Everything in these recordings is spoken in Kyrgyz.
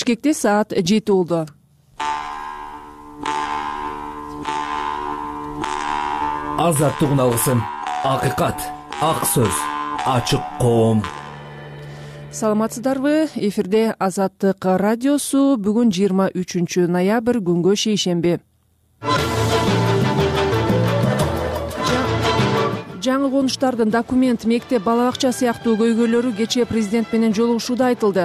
Бишкекте саат 7 болду. Азаттык алгысым, акыйкат, ак сөз, ачык коом. Саламатсыздарбы? Эфирде Азаттык радиосу. Бүгүн 23 ноябрь, күнгө шейшемби. Жаңы конуштардын документ, мектеп, бала бакча сыяктуу көйгөйлөрү кечээ президент менен жолугушууда айтылды.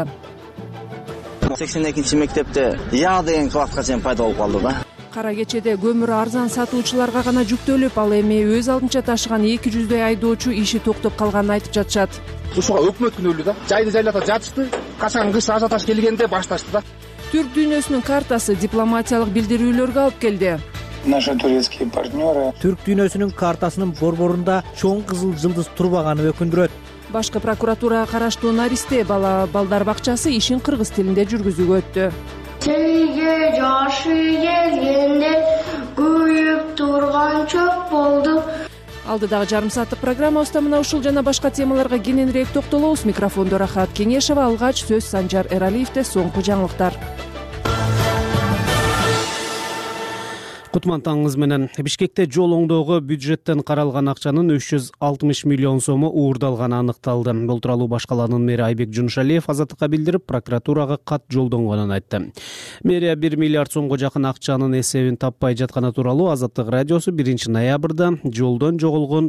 82 мектепте я деген класска чейин пайда болуп калды да. Кара кечеде көмүр арзан сатуучуларга гана жүктөлүп, ал эми өз алдынча ташыган 200 айдоочу иши токтоп калганын айтып жатышат. Ушуга өкмөт күнөөлүү да. Жайды жайлата жатышты. Качан кыш ажаташ келгенде башташты да. Түрк дүйнөсүнүн картасы дипломатиялык билдирүүлөргө алып келди. Наши турецкие партнеры. Түрк дүйнөсүнүн картасынын борборунда чоң кызыл жылдыз турбаганы өкүндүрөт. Башкы прокуратурага караштуу Наристе балдар бакчасы ишин кыргыз тилинде жүргүзүүгө өттү. Сенге жашы келгенде күйүп турган чөп болду. Алдыдагы жарым сааттык программабызда мына ушул жана башка темаларга кененирээк токтолобуз. Микрофондо Рахат Кеңешова, алгач сөз Санжар Эралиевде. Соңку жаңылыктар. Кутман таңыңыз менен. Бишкекте жол оңдоого бюджеттен каралган акчанын 360 миллион сому уурдалганы аныкталды. Бул тууралуу башкаланын мэри Айбек Жунушалиев Азаттыкка билдирип, прокуратурага кат жолдонгонун айтты. Мэрия 1 миллиард сомго жакын акчанын эсебин таппай жатканы тууралуу Азаттык радиосу 1 ноябрда жолдон жоголгон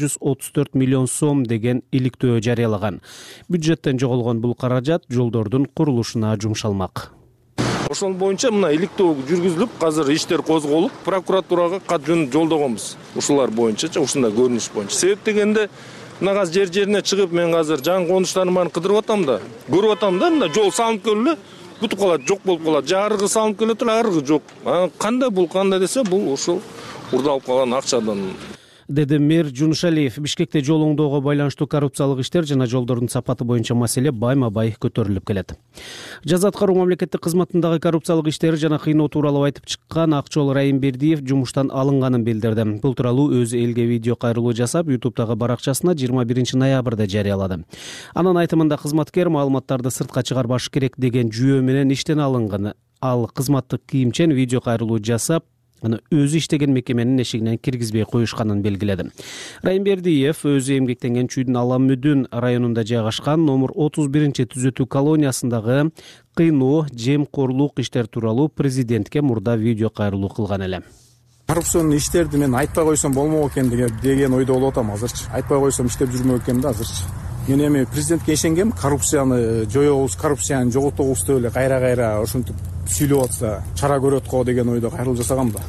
934 миллион сом деген иликтөө жарыялаган. Бюджеттен жоголгон бул каражат жолдордун курулушуна жумшалмак. Ошол боюнча мына иликтөө жүргүзүлүп, азыр иштер козголуп, прокуратурага кат жолдогонбуз. Ушулар боюнча, ушундай көрүнүш боюнча. Себеп дегенде, мына азыр жерине чыгып, мен азыр жаңы конуштарын баарын кыдырып атам да, көрүп атам да, мына жол салынып келе, бүтүп калат, жок болуп калат. Жарыгы салынып келе туруп, арыгы жок. Кандай бул, кандай десе, бул ушул урдалып калган акчадан. Деди мэр Жунушалиев. Бишкекте жол оңдоого байланыштуу коррупциялык иштер жана жолдордун сапаты боюнча маселе байма-бай көтөрүлүп келет. Жаза аткаруу мамлекеттик кызматындагы коррупциялык иштери жана кыйноо тууралуу айтып чыккан Акчол Райымбердиев жумуштан алынганын билдирди. Бул тууралуу өзү элге видео кайрылуу жасап, YouTube'дагы баракчасына 21 ноябрда жарыялады. Анын айтымында кызматкер маалыматтарды сыртка чыгарбашы керек деген жүйө менен иштен алынган. Ал кызматтык кийимчен видео кайрылуу жасап, аны өзү иштеген мекеменин эшигинен киргизбей коюшканын белгиледи. Райымбердиев өзү эмгектенген Чүйдүн Аламүдүн районунда жайгашкан номер 31-түзөтүү колониясындагы кыйноо, жемкорлук иштер тууралуу президентке мурда видео кайрылуу кылган эле. Коррупцион иштерди мен айтпай койсом болмок экен деген ойдо болуп атам азырчы. Айтпай койсом иштеп жүрмөк экен да азырчы. Мен эми президентке ишенгем, коррупцияны жоёбуз, коррупцияны жоготобуз деп эле кайра ошентип сүйлөп атса, чара көрөт го деген ойдо кайрылуу жасагам да.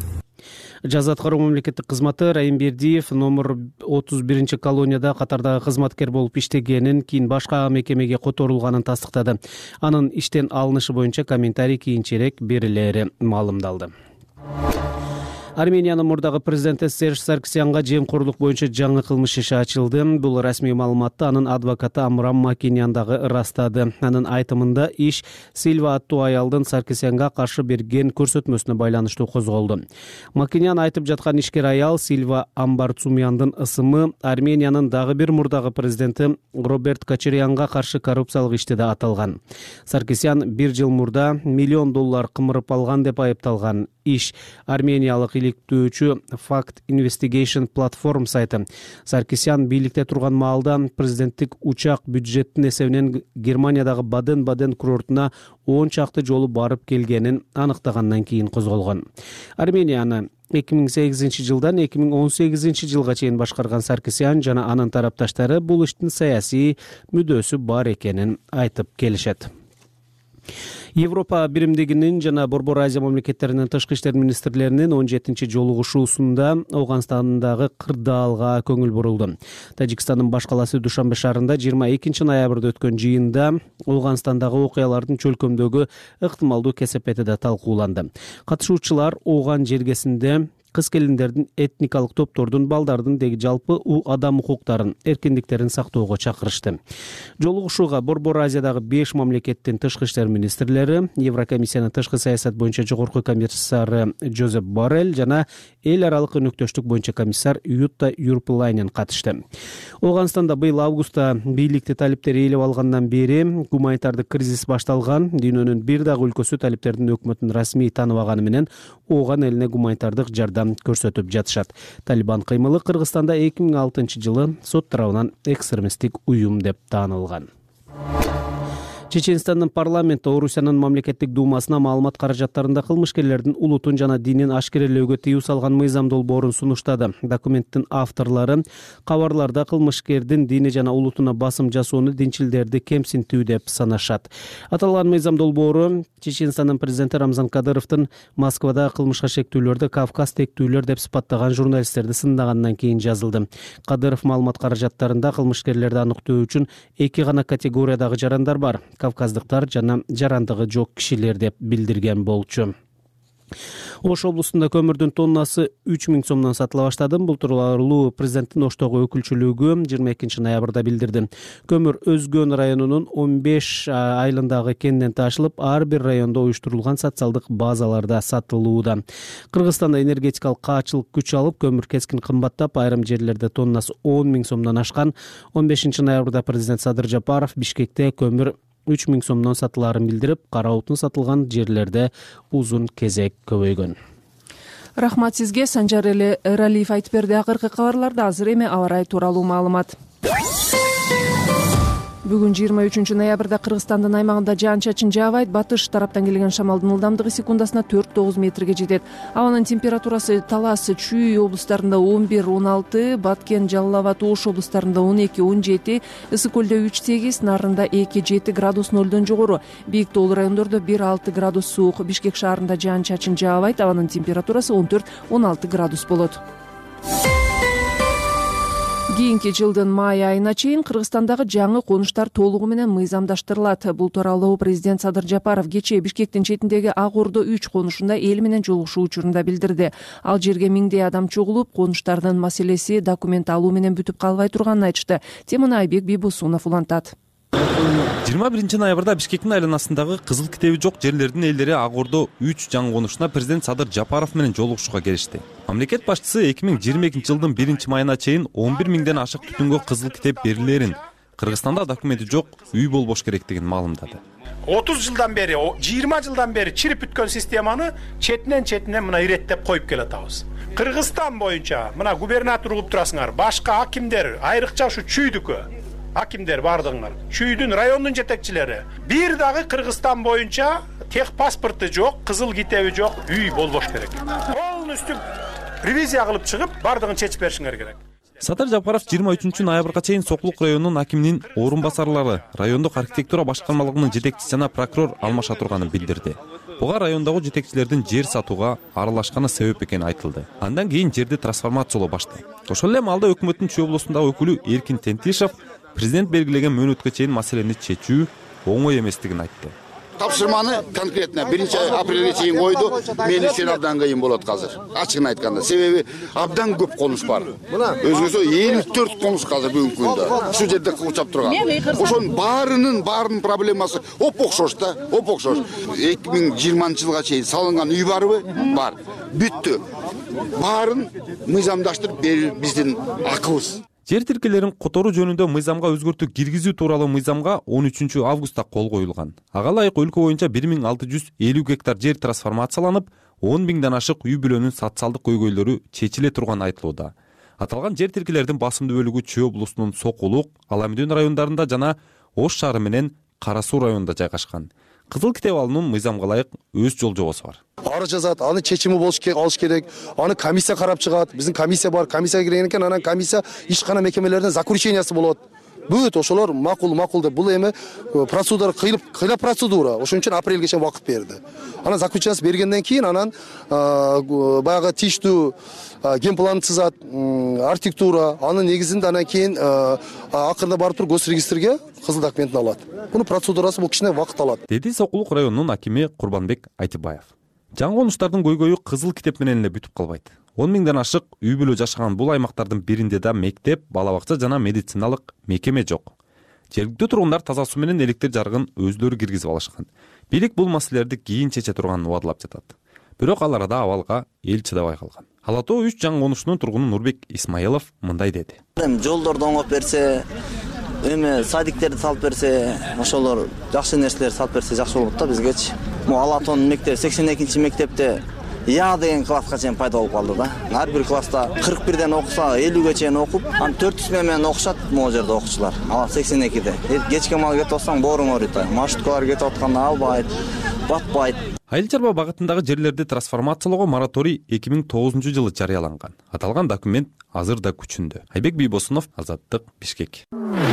Жаза аткаруу мамлекеттик кызматы Райымбердиев номер 31 колонияда катардагы кызматкер болуп иштегенин, кийин башка мекемеге которулганын тастыктады. Анын иштен алынышы боюнча комментарий кийинчерээк берилери маалымдалды. Армениянын мурдагы президенти Серж Саркисянга жемкорлук боюнча жаңы кылмыш иши ачылды. Бул расмий маалыматты анын адвокаты Амрам Макинян дагы ырастады. Анын айтымында иш Сильва аттуу аялдын Саркисянга каршы берген көрсөтмөсүнө байланыштуу козголду. Макинян айтып жаткан ишкер аял Сильва Амбарцумяндын ысымы Армениянын дагы бир мурдагы президенти Роберт Кочарянга каршы коррупциялык иште да аталган. Саркисян 1 жыл мурда $1 миллион кымырып алган деп айыпталган. Иш армениялык иликтөөчү Fact Investigation Platform сайты. Саркисян бийликте турган маалда президенттик учак бюджеттин эсебинен Германиядагы Баден-Баден курортуна 10 чакты жолу барып келгенин аныктагандан кийин козголгон. Арменияны 2008 жылдан 2018 жылга чейин башкарган Саркисян жана анын тарапташтары бул иштин саясий мүдөөсү бар экенин айтып келишет. Европа биримдигинин жана Борбор Азия мамлекеттеринин тышкы иштер министрлеринин 17-чи жолугушуусунда Ауганстандагы кырдаалга көңүл бурулду. Тажикстандын баш каласы Душанбе шаарында 22 ноябрда өткөн жыйында Ауганстандагы окуялардын чөлкөмдөгү ыктымалдуу кесепети да талкууланды. Катышуучулар Ооган жергесинде кыз келиндердин, этникалык топтордун, балдардын деги жалпы адам укуктарын, эркиндиктерин сактоого чакырышты. Жолугушууга Борбор Азиядагы 5 мамлекеттин тышкы иштер министрлери, Еврокомиссиянын тышкы саясат боюнча жогорку комиссары Жозеп Боррелл жана эл аралык өнөктөштүк боюнча комиссар Юта Юрпилайнен катышты. Ооганстанда быйыл августта бийликти талиптер ээлеп алгандан бери гуманитардык кризис башталган. Дүйнөнүн бир дагы өлкөсү талиптердин өкмөтүн расмий тааныбаганы менен ооган элине гуманитардык жардам көрсөтүп жатышат. Талибан кыймылы Кыргызстанда 2006 жылы сот тарабынан экстремисттик уюм деп таанылган. Чеченстандын парламенти Орусиянын мамлекеттик думасына маалымат каражаттарында кылмышкерлердин улутун жана динин ашкерелөөгө тыюу салган мыйзам долбоорун сунуштады. Документтин авторлору кабарларда кылмышкердин дини жана улутуна басым жасоону динчилдерди кемсинтүү деп санашат. Аталган мыйзам долбоору Чеченстандын президенти Рамзан Кадыровдун Москвада кылмышка шектүүлөрдү Кавказ тектүүлөр деп сыпаттаган журналисттерди сындагандан кийин жазылды. Кадыров маалымат каражаттарында кылмышкерлерди аныктоо үчүн 2 гана категориядагы жарандар бар: кавказдыктар жана жарандыгы жок кишилер деп билдирген болчу. Ош облусунда көмүрдүн тоннасы 3000 сомдон сатыла баштады. Бул тууралуу президенттин Оштогу өкүлчүлүгү 22 ноябрда билдирди. Көмүр Өзгөн районунун 15 айылындагы кенден ташылып, ар бир райондо уюштурулган социалдык базаларда сатылууда. Кыргызстанда энергетикалык каачылык күч алып, көмүр кескин кымбаттап, айрым жерлерде тоннасы 10 000 сомдон ашкан. 15 ноябрда президент Садыр Жапаров Бишкекте көмүр 3000 сомдон сатылаарын билдирип, кара отун сатылган жерлерде узун кезек көбөйгөн. Рахмат сизге. Санжар Эралиев айтып берди. Акыркы кабарларда азыр эми аба ырайы тууралуу маалымат. Бүгүн 23 ноябрда Кыргызстандын аймагында жаан-чачын жаабайт. Батыш тараптан келген шамалдын ылдамдыгы секундасына 4-9 метрге жетет. Абанын температурасы Талас, Чүй облустарында 11-16, Баткен, Жалал Абад, Ош облустарында 12-17, Ысык көлдө 3-8, Нарында 2-7 градус нөлдөн жогору. Бийик тоолуу райондордо 1-6 градус суук. Бишкек шаарында жаан-чачын жаабайт. Абанын температурасы 14-16 градус болот. Кийинки жылдын май айына чейин Кыргызстандагы жаңы конуштар толугу менен мыйзамдаштырылат. Бул тууралуу президент Садыр Жапаров кечээ Бишкектин четиндеги Ак Ордо 3 конушунда эл менен жолугушуу учурунда билдирди. Ал жерге миңдей адам чогулуп, конуштардын маселеси документ алуу менен бүтүп калбай турганын айтышты. Теманы Айбек Бийбусунов улантат. 21 ноябрда Бишкектин айланасындагы кызыл китеби жок жерлердин элдери Ак Ордо 3 жаңы конушуна президент Садыр Жапаров менен жолугушууга келишти. Мамлекет башчысы 2022 жылдын 1 майына чейин 11 000ден ашык түтүнгө кызыл китеп берилерин, Кыргызстанда документи жок үй болбош керектигин маалымдады. 30 жылдан бери, 20 жылдан бери чирип бүткөн системаны четинен мына иреттеп коюп келатабыз. Кыргызстан боюнча мына губернатор угуп турасыңар, башка акимдер, айрыкча ушу Чүйдүкү акимдер бардыңар, Чүйдүн райондун жетекчилери бир дагы Кыргызстан боюнча тех паспорты жок, кызыл китеби жок үй болбош керек. Полностью ревизия кылып чыгып, бардыгын чечип беришиңер керек. Садыр Жапаров 23 ноябрга чейин Сокулук районунун акиминин орун басарлары, райондук архитектура башкармалыгынын жетекчиси жана прокурор алмаша турганын билдирди. Буга райондогу жетекчилердин жер сатууга аралашканы себеп экени айтылды. Андан кийин жерди трансформациялоо башталды. Ошол эле маалда өкмөттүн Чүй облусундагы өкүлү Эркин Тентишев президент белгилеген мөөнөткө чейин маселени чечүү оңой эместигин айтты. Тапшырманы конкретно 1 апрелге чейин койду. Мен үчүн абдан кыйын болот азыр. Ачыгын айтканда, себеби абдан көп конуш бар. Өзгөсө 54 конуш азыр бүгүнкү күндө ушу жерде кылчап турган. Ошонун баарынын проблемасы оп-окшош да, оп-окшош. 2020 жылга чейин салынган үй барбы? Бар. Бүттү. Баарын мыйзамдаштырып берүү биздин акыбыз. Жер тиркелерин которуу жөнүндө мыйзамга өзгөртүү киргизүү тууралуу мыйзамга 13 августта кол коюлган. Ага ылайык өлкө боюнча 1650 гектар жер трансформацияланып, 10 000ден ашык үй бүлөнүн социалдык көйгөйлөрү чечиле турганы айтылууда. Аталган жер тиркелердин басымдуу бөлүгү Чүй облусунун Сокулук, Аламүдүн райондарында жана Ош шаары менен Кара Суу районунда жайгашкан. Кызыл китеп алуунун мыйзамга ылайык өз жол жобосу бар. Арыз жазат, аны чечими алыш керек, аны комиссия карап чыгат. Биздин комиссия бар, комиссияга кирген экен, анан комиссия ишкана мекемелердин заключениясы болот. Бүт ошолор макул деп бул эми процедура кыйлап процедура. Ошон үчүн апрелге чейин убакыт берди. Анан заключениясы бергенден кийин анан баягы тиштүү генплан сызат, архитектура, анын негизинде анан кийин акырында барып туруп госрегистрге кызыл документин алат. Бунун процедурасы бул кичине убакыт алат. Деди Сокулук районунун акими Курбанбек Айтыбаев. Жаңы конуштардын көйгөйү кызыл китеп менен эле бүтүп калбайт. 10 миңден ашык үй бүлө жашаган бул аймактардын биринде да мектеп, бала бакча жана медициналык мекеме жок. Жергиликтүү тургундар таза суу менен электр жарыгын өздөрү киргизип алышкан. Бийлик бул маселелерди кийин чече турганын убадылап жатат. Бирок ал арада абалга эл чыдабай калган. Ала Тоо 3 жаңы конушунун тургуну Нурбек Исмаилов мындай деди. Жолдорду оңоп берсе, садиктерди салып берсе, ошолор жакшы нерселер салып берсе жакшы болот да бизгечи. Ала Тоонун мектеби 82-чи мектепте Я деген класска чейин пайда болуп калды да. Ар бир класста 41ден окуса 50ге чейин окуп, анан 400 менен окушат могу жерде окуучулар. Ала 82де. Кечке мал кетип атсаң бооруң ооруйт. Маршруткалар кетип атканда албайт, батпайт. Айыл чарба багытындагы жерлерди трансформациялоого мораторий 2009-жылы жарыяланган. Аталган документ азыр да күчүндө. Айбек Бийбосунов, Азаттык, Бишкек.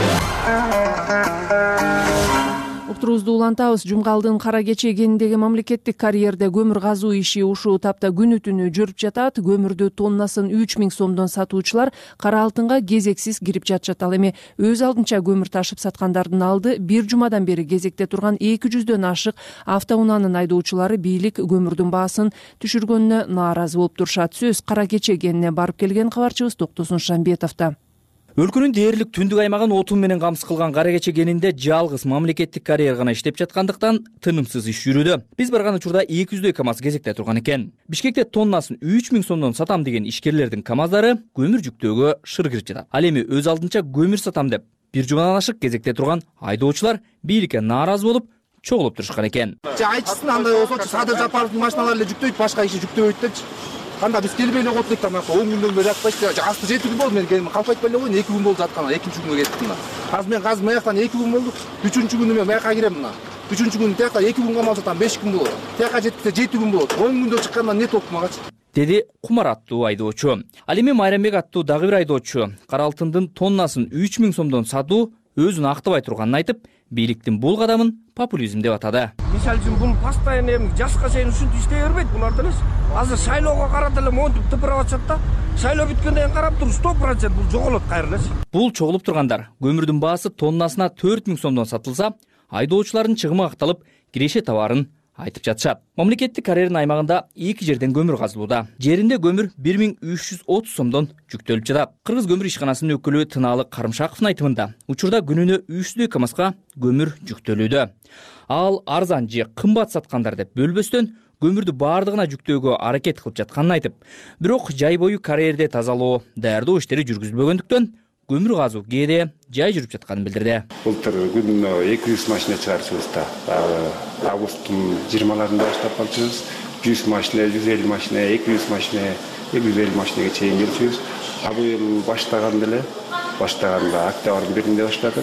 Уктуруубузду улантабыз. Жумгалдын Кара Кече кенидеги мамлекеттик карьерде көмүр казуу иши ушул тапта күнү түнү жүрүп жатат. Көмүрдү тоннасын 3000 сомдон сатуучулар кара алтынга кезексиз кирип жатышат. Ал эми өз алдынча көмүр ташып саткандардын алды бир жумадан бери кезекте турган 200дөн ашык автоунаанын айдоочулары бийлик көмүрдүн баасын түшүргөнүнө нааразы болуп турушат. Сөз Кара Кече кенине барып келген кабарчыбыз Токтосун Шамбетовдо. Өлкөнүн дээрлик түндүк аймагын отун менен камсыз кылган Кара Кече кенинде жалгыз мамлекеттик карьер гана иштеп жаткандыктан тынымсыз иш жүрүүдө. Биз барган учурда 200дөй КАМАЗ кезекте турган экен. Бишкекте тоннасын 3000 сомдон сатам деген ишкерлердин КАМАЗдары көмүр жүктөөгө шыр кирип жатат. Ал эми өз алдынча көмүр сатам деп бир жумадан ашык кезекте турган айдоочулар бийликке нааразы болуп чогулуп турушкан экен. Айтчысын андай болсочу Садыр Жапаровдун машиналары эле жүктөйт, башка иши жүктөбөйт депчи. Канда биз келбей эле коттук да, 10 күндөн бери жатпайчы. Асты 7 күн болду, мен келип калп айтпай эле коюн, 2 күн болду жатканына, 2-нчү күнгө кеттик мына. Азыр мен маяктан 2 күн болду, 3-үчү күнү мен маякка кирем мына. 3-үчү күнү тиякта 2 күн камал жатам, 5 күн болот. Тиякка жеткенде 7 күн болот. 10 күндө чыккандан не топ магачы. Деди Кумар аттуу айдоочу. Ал эми Майрамбек аттуу дагы бир айдоочу кара алтындын тоннасын 3000 сомдон сатуу өзүн актабай турганын айтып, бийликтин бул кадамын популизм деп атады. Мисалы үчүн бул постоянно эми жашка чейин ушинтип иштей бербейт булардан эле. Азыр шайлоого карата эле монтип тыпырап атышат да. Шайлоо бүткөндөн кийин карап туруп 100% бул жоголот кайра эле. Бул чогулуп тургандар көмүрдүн баасы тоннасына 4000 сомдон сатылса, айдоочулардын чыгымы акталып, киреше табарын айтып жатышат. Мамлекеттик карьердин аймагында 2 жерден көмүр казылууда. Жеринде көмүр 1330 сомдон жүктөлүп жатат. Кыргыз көмүр ишканасынын өкүлү Тынаалы Карымшаковдун айтымында, учурда күнүнө 300дөй КАМАЗга көмүр жүктөлүүдө. Ал арзан же кымбат саткандар деп бөлбөстөн көмүрдү баардыгына жүктөөгө аракет кылып жатканын айтып, бирок жай бою карьерде тазалоо, даярдоо иштери жүргүзүлбөгөндүктөн көмүр казуу кээде жай жүрүп жатканын билдирди. Былтыр күнүнө 200 машина чыгарчыбыз да. Августтун 20-ларында баштап калчубуз. 100 машина, 150 машина, 200 машина, 250 машинеге чейин келчүбүз. Быйыл баштаганда октябрдын 1-inde баштадык.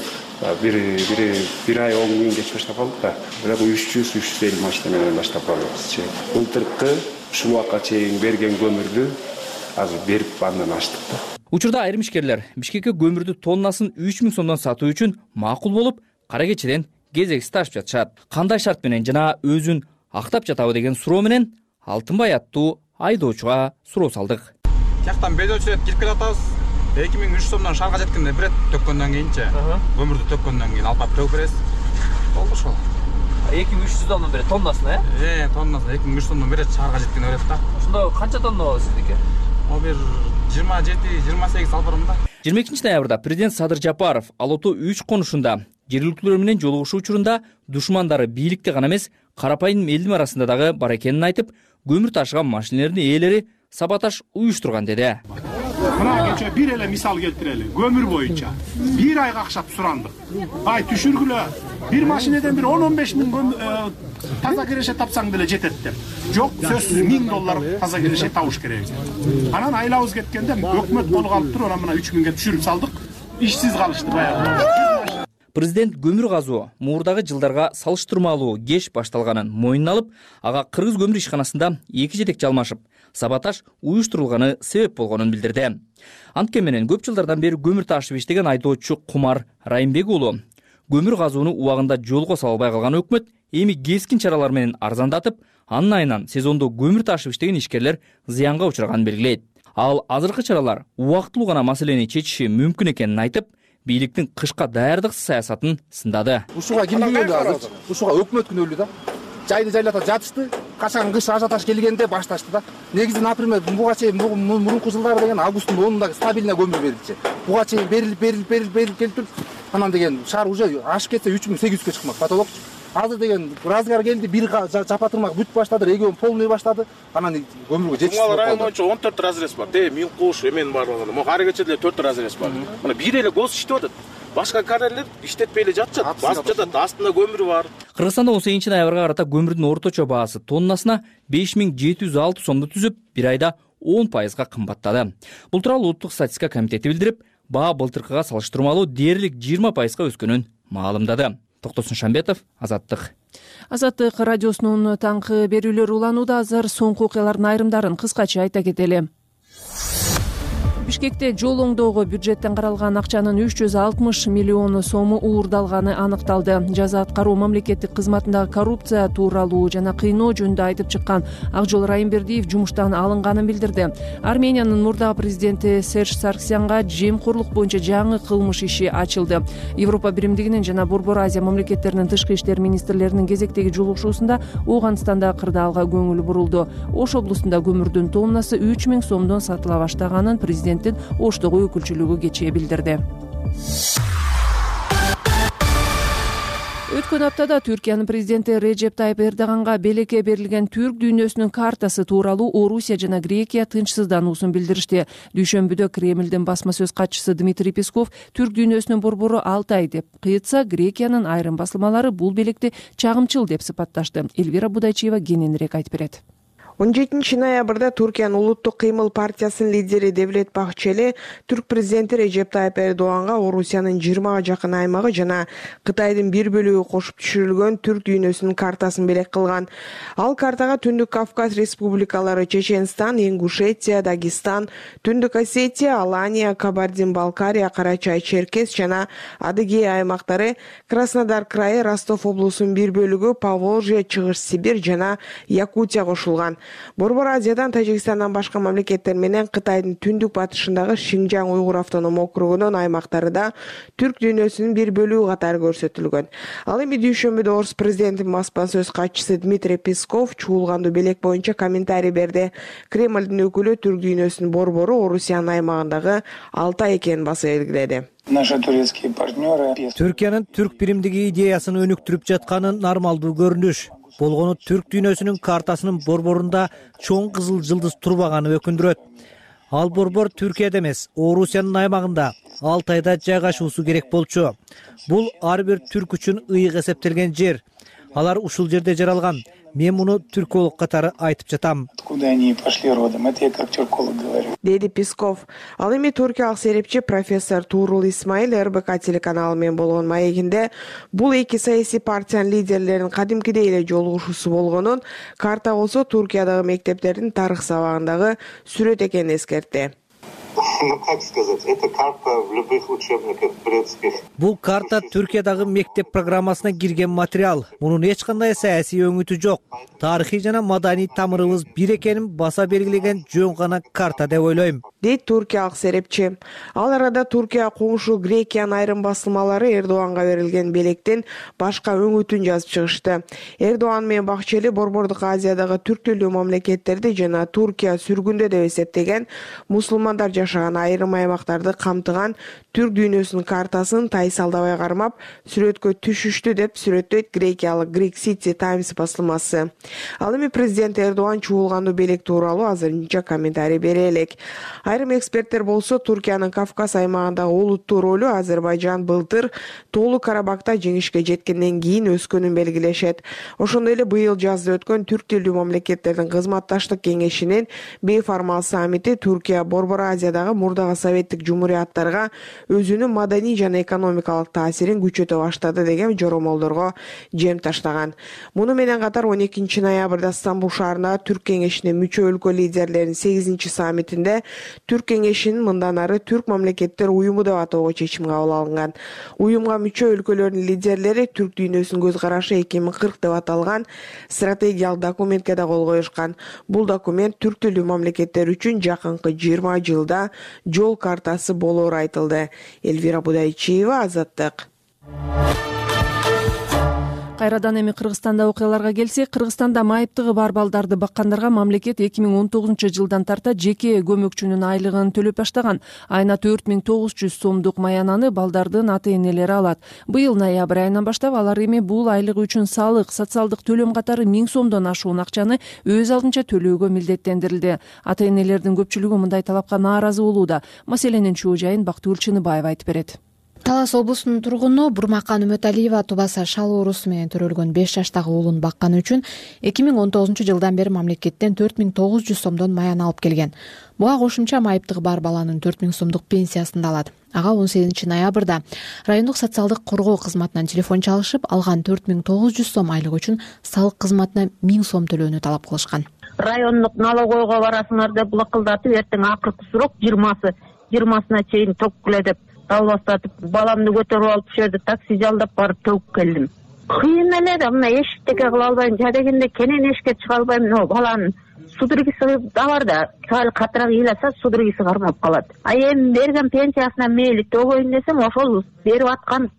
Bir ay 10 gün geç başlap aldık da. Bırak 300-350 машина менен баштап калдык. Былтыркы ушул убакка чейин берген көмүрдү азыр берип андан аштык да. Учурда айрым ишкерлер Бишкекке көмүрдү тоннасын 3000 сомдон сатуу үчүн макул болуп, Кара Кечеден кезексиз ташып жатышат. Кандай шарт менен жана өзүн актап жатабы деген суроо менен Алтынбай аттуу айдоочуга суроо салдык. Тияктан бедочулет кирип келатабыз. 2300 сомдон шаарга жеткенде бир төккөндөн кийинчи, көмүрдү төккөндөн кийин алып төгүп бересиз. Болду ошол. 2300 сомдон бери тоннасына, тоннасына 2300 сомдон бери шаарга жеткен өрөт да. Ошондо канча тонна болот сиздики? О бир 27-28 албырымда. 22-ноябрда президент Садыр Жапаров Ала Тоо 3 конушунда жергиликтүүлөр менен жолугушуу учурунда душмандары бийликте гана эмес, карапайым элдин арасында дагы бар экенин айтып, көмүр ташыган машинелердин ээлери саботаж уюштурган деди. Мына кече бир эле мисал келтирели. Көмүр боюнча 1 айга акчап сурандык. Ай түшүргүлө. Бир машинеден бир 10-15 миң таза киреше тапсаң деле жетет деп. Жок, сөзсүз $1000 таза киреше табыш керек. Анан айлабыз кеткенде өкмөт болуп калып туруп, анан мына 3000ге түшүрүп салдык. Ишсиз калышты баягы. Президент көмүр казуу муурдагы жылдарга салыштырмалуу кеч башталганын мойнуна алып, ага Кыргыз көмүр ишканасында 2 жетекчи алмашып, саботаж уюштурулганы себеп болгонун билдирди. Анткени менен көп жылдардан бери көмүр ташып иштеген айдоочу Кумар Райымбек уулу көмүр казууну убагында жолго сала албай калган өкмөт эми кескин чаралар менен арзандатып, анын айынан сезондо көмүр ташып иштеген ишкерлер зыянга учраганын белгилейт. Ал азыркы чаралар убактылуу гана маселени чечиши мүмкүн экенин айтып, бийликтин кышка даярдык саясатын сындады. Ушуга ким күнөөлүү азыр? Ушуга өкмөт күнөөлүү да. Жайды жайлата жатышты. качан кыш ажиотаж келгенде башташты да. Негизи, например, буга чейин мурунку жылдары деген августтун 10-унда стабильно көмүр берилчү. Буга чейин берилип келип туруп, анан деген шаар уже ашып кетсе 3800-ге чыкмак потолок. Азыр деген разгар келди, бир жапа турмак бүтүп баштады, регион полный баштады. Анан көмүргө жетишти. Чуңал район боюнча 14 разрез бар. Милкуш, эмен барлыгында. Могу ары кече деле 4 разрез бар. Мына бир эле ГОС иштеп атат. Башка карьерлер иштетпей эле жатышат. Басып жатат, астында көмүр бар. Кыргызстанда 18-ноябрга карата көмүрдүн орточо баасы тоннасына 5706 сомду түзүп, бир айда 10%га кымбаттады. Бул тууралуу Улуттук статистика комитети билдирип, баа былтыркыга салыштырмалуу дээрлик 20%га өскөнүн маалымдады. Токтосун Шамбетов, Азаттык. Азаттык радиосунун таңкы берүүлөрү уланууда. Азыр соңку окуялардын айрымдарын кыскача айта кетели. Бишкекте жол оңдоого бюджеттен каралган акчанын 360 миллион сому уурдалганы аныкталды. Жаза аткаруу мамлекеттик кызматындагы коррупция тууралуу жана кыйноо жөнүндө айтып чыккан Акжол Райымбердиев жумуштан алынганын билдирди. Армениянын мурдагы президенти Серж Сарксянга жемкорлук боюнча жаңы кылмыш иши ачылды. Европа биримдигинин жана Борбор Азия мамлекеттеринин тышкы иштер министрлеринин кезектеги жолугушуусунда Ооганстандагы кырдаалга көңүл бурулду. Ош облусунда көмүрдүн тоннасы 3000 сомдон сатыла баштаганын президент Оштогу өкүлчүлүгү кечээ билдирди. Өткөн аптада Түркиянын президенти Режеп Тайып Эрдоганга белекке берилген түрк дүйнөсүнүн картасы тууралуу Орусия жана Грекия тынчсыздануусун билдиришти. Дүйшөмбүдө Кремлдин басма сөз катчысы Дмитрий Песков түрк дүйнөсүнүн борбору Алтай деп кыйтса, Грекиянын айрым басылмалары бул белекти чагымчыл деп сыпатташты. Эльвира Будайчиева кененирээк айтып берет. 17 ноябрда Туркиянын улуттук кыймыл партиясынын лидери Девлет Бахчели түрк президенти Режеп Тайып Эрдоганга Орусиянын 20га жакын аймагы жана Кытайдын бир бөлүгү кошуп түшүрүлгөн түрк дүйнөсүнүн картасын белек кылган. Ал картага Түндүк Кавказ республикалары Чеченстан, Ингушетия, Дагестан, Түндүк Осетия, Алания, Кабардин-Балкария, Карачай-Черкес жана Адыгея аймактары, Краснодар крайы, Ростов облусунун бир бөлүгү, Поволжье, Чыгыш Сибирь жана Якутия кошулган. Борбор Азиядан Тажикстандан башка мамлекеттер менен Кытайдын түндүк батышындагы Шинжаң уйгур автоном округунун аймактары да түрк дүйнөсүнүн бир бөлүгү катары көрсөтүлгөн. Ал эми дүйшөмбүдө Орус президентинин басма сөз катчысы Дмитрий Песков чуулгандуу белек боюнча комментарий берди. Кремлдин өкүлү түрк дүйнөсүнүн борбору Орусиянын аймагындагы Алтай экенин баса белгиледи. Наши турецкие партнеры. Түркиянын түрк биримдиги идеясын өнүктүрүп жатканы нормалдуу көрүнүш. Болгону түрк дүйнөсүнүн картасынын борборунда чоң кызыл жылдыз турбаганы өкүндүрөт. Ал борбор Түркияда эмес, Орусиянын аймагында, Алтайда жайгашуусу керек болчу. Бул ар бир түрк үчүн ыйык эсептелген жер. Алар ушул жерде жаралган. Мен муну түрколог катары айтып жатам. Куда они пошли родом? Это я как түрколог говорю. Деди Песков. Ал эми туркиялык серепчи профессор Турул Исмаил РБК телеканалы менен болгон маегинде бул эки саясий партиянын лидерлеринин кадимкидей эле жолугушуусу болгонун, карта болсо Туркиядагы мектептердин тарых сабагындагы сүрөт экенин эскертти. Ну, как сказать, это карта в любых учебниках турецких. Бул карта Түркиядагы мектеп программасына кирген материал. Мунун эч кандай саясий өңүтү жок. Тарыхый жана маданий тамырыбыз бир экенин баса белгилеген жөн гана карта деп ойлойм. Дейт туркиялык серепчи. Ал арада Туркия коңшу Грекиянын айрым басылмалары Эрдоганга берилген белектен башка өңүтүн жазып чыгышты. Эрдоган менен Бахчели Борбордук Азиядагы түрк тилдүү мамлекеттерди жана Туркия сүргүндө деп эсептеген мусулмандар жашаган айрым аймактарды камтыган түрк дүйнөсүнүн картасын тайсалдабай кармап сүрөткө түшүштү деп сүрөттөйт грекиялык Greek City Times басылмасы. Ал эми президент Эрдоган чуулгандуу белек тууралуу азырынча комментарий бере элек. Айрым эксперттер болсо Туркиянын Кавказ аймагындагы олуттуу ролу Азербайжан былтыр Тоолуу Карабакта жеңишке жеткенден кийин өскөнүн белгилешет. Ошондой эле быйыл жазда өткөн түрк тилдүү мамлекеттердин кызматташтык кеңешинин бейформал саммити Туркия Борбор Азиядагы мурдагы советтик жумурияттарга өзүнүн маданий жана экономикалык таасирин күчөтө баштады деген жоромолдорго жем таштаган. Муну менен катар 12 ноябрда Стамбул шаарындагы түрк кеңешине мүчө өлкө лидерлеринин 8 саммитинде түрк кеңешинин мындан ары түрк мамлекеттер уюму деп атоого чечим кабыл алынган. Уюмга мүчө өлкөлөрдүн лидерлери түрк дүйнөсүнүн көз карашы 2040 деп аталган стратегиялык документке да кол коюшкан. Бул документ түрк тилдүү мамлекеттер үчүн жакынкы 20 жылда жол картасы болоору айтылды. Эльвира Будайчиева, Азаттык. Кайрадан эми Кыргызстанда окуяларга келсек, Кыргызстанда майыптыгы бар балдарды баккандарга мамлекет 2019 жылдан тарта жеке көмөкчүнүн айлыгын төлөп баштаган. Айына 4900 сомдук маянаны балдардын ата-энелери алат. Быйыл ноябрь айынан баштап алар эми бул айлык үчүн салык, социалдык төлөм катары 1000 сомдон ашуун акчаны өз алдынча төлөөгө милдеттендирилди. Ата-энелердин көпчүлүгү мындай талапка нааразы болууда. Маселенин чоо жайын Бактыгүл Чыныбаева айтып берет. Талас облусунун тургуну Бурмакан Үмөталиева тубаса шал оорусу менен төрөлгөн 5 жаштагы уулун бакканы үчүн 2019 жылдан бери мамлекеттен 4900 сомдон маян алып келген. Буга кошумча майыптыгы бар баланын 4000 сомдук пенсиясын да алат. Ага 18 ноябрда райондук социалдык коргоо кызматынан телефон чалышып, алган 4900 сом айлык үчүн салык кызматына 1000 сом төлөөнү талап кылышкан. Райондук налогойго барасыңар деп лыкылдатып, эртең акыркы срок 20-сына чейин төгүлө деп талбастатып, баламды көтөрүп алып ушул жерде такси жалдап барып төгүп келдим. Кыйын эле да, мына эшиктеке кыла албайм, жадегенде кенен эшикке чыга албайм. Баланын судорогиси да бар да, сал катыраак ыйласа судорогиси кармап калат. Эми берген пенсиясына мейли төгөйүн десем, ошол берип аткан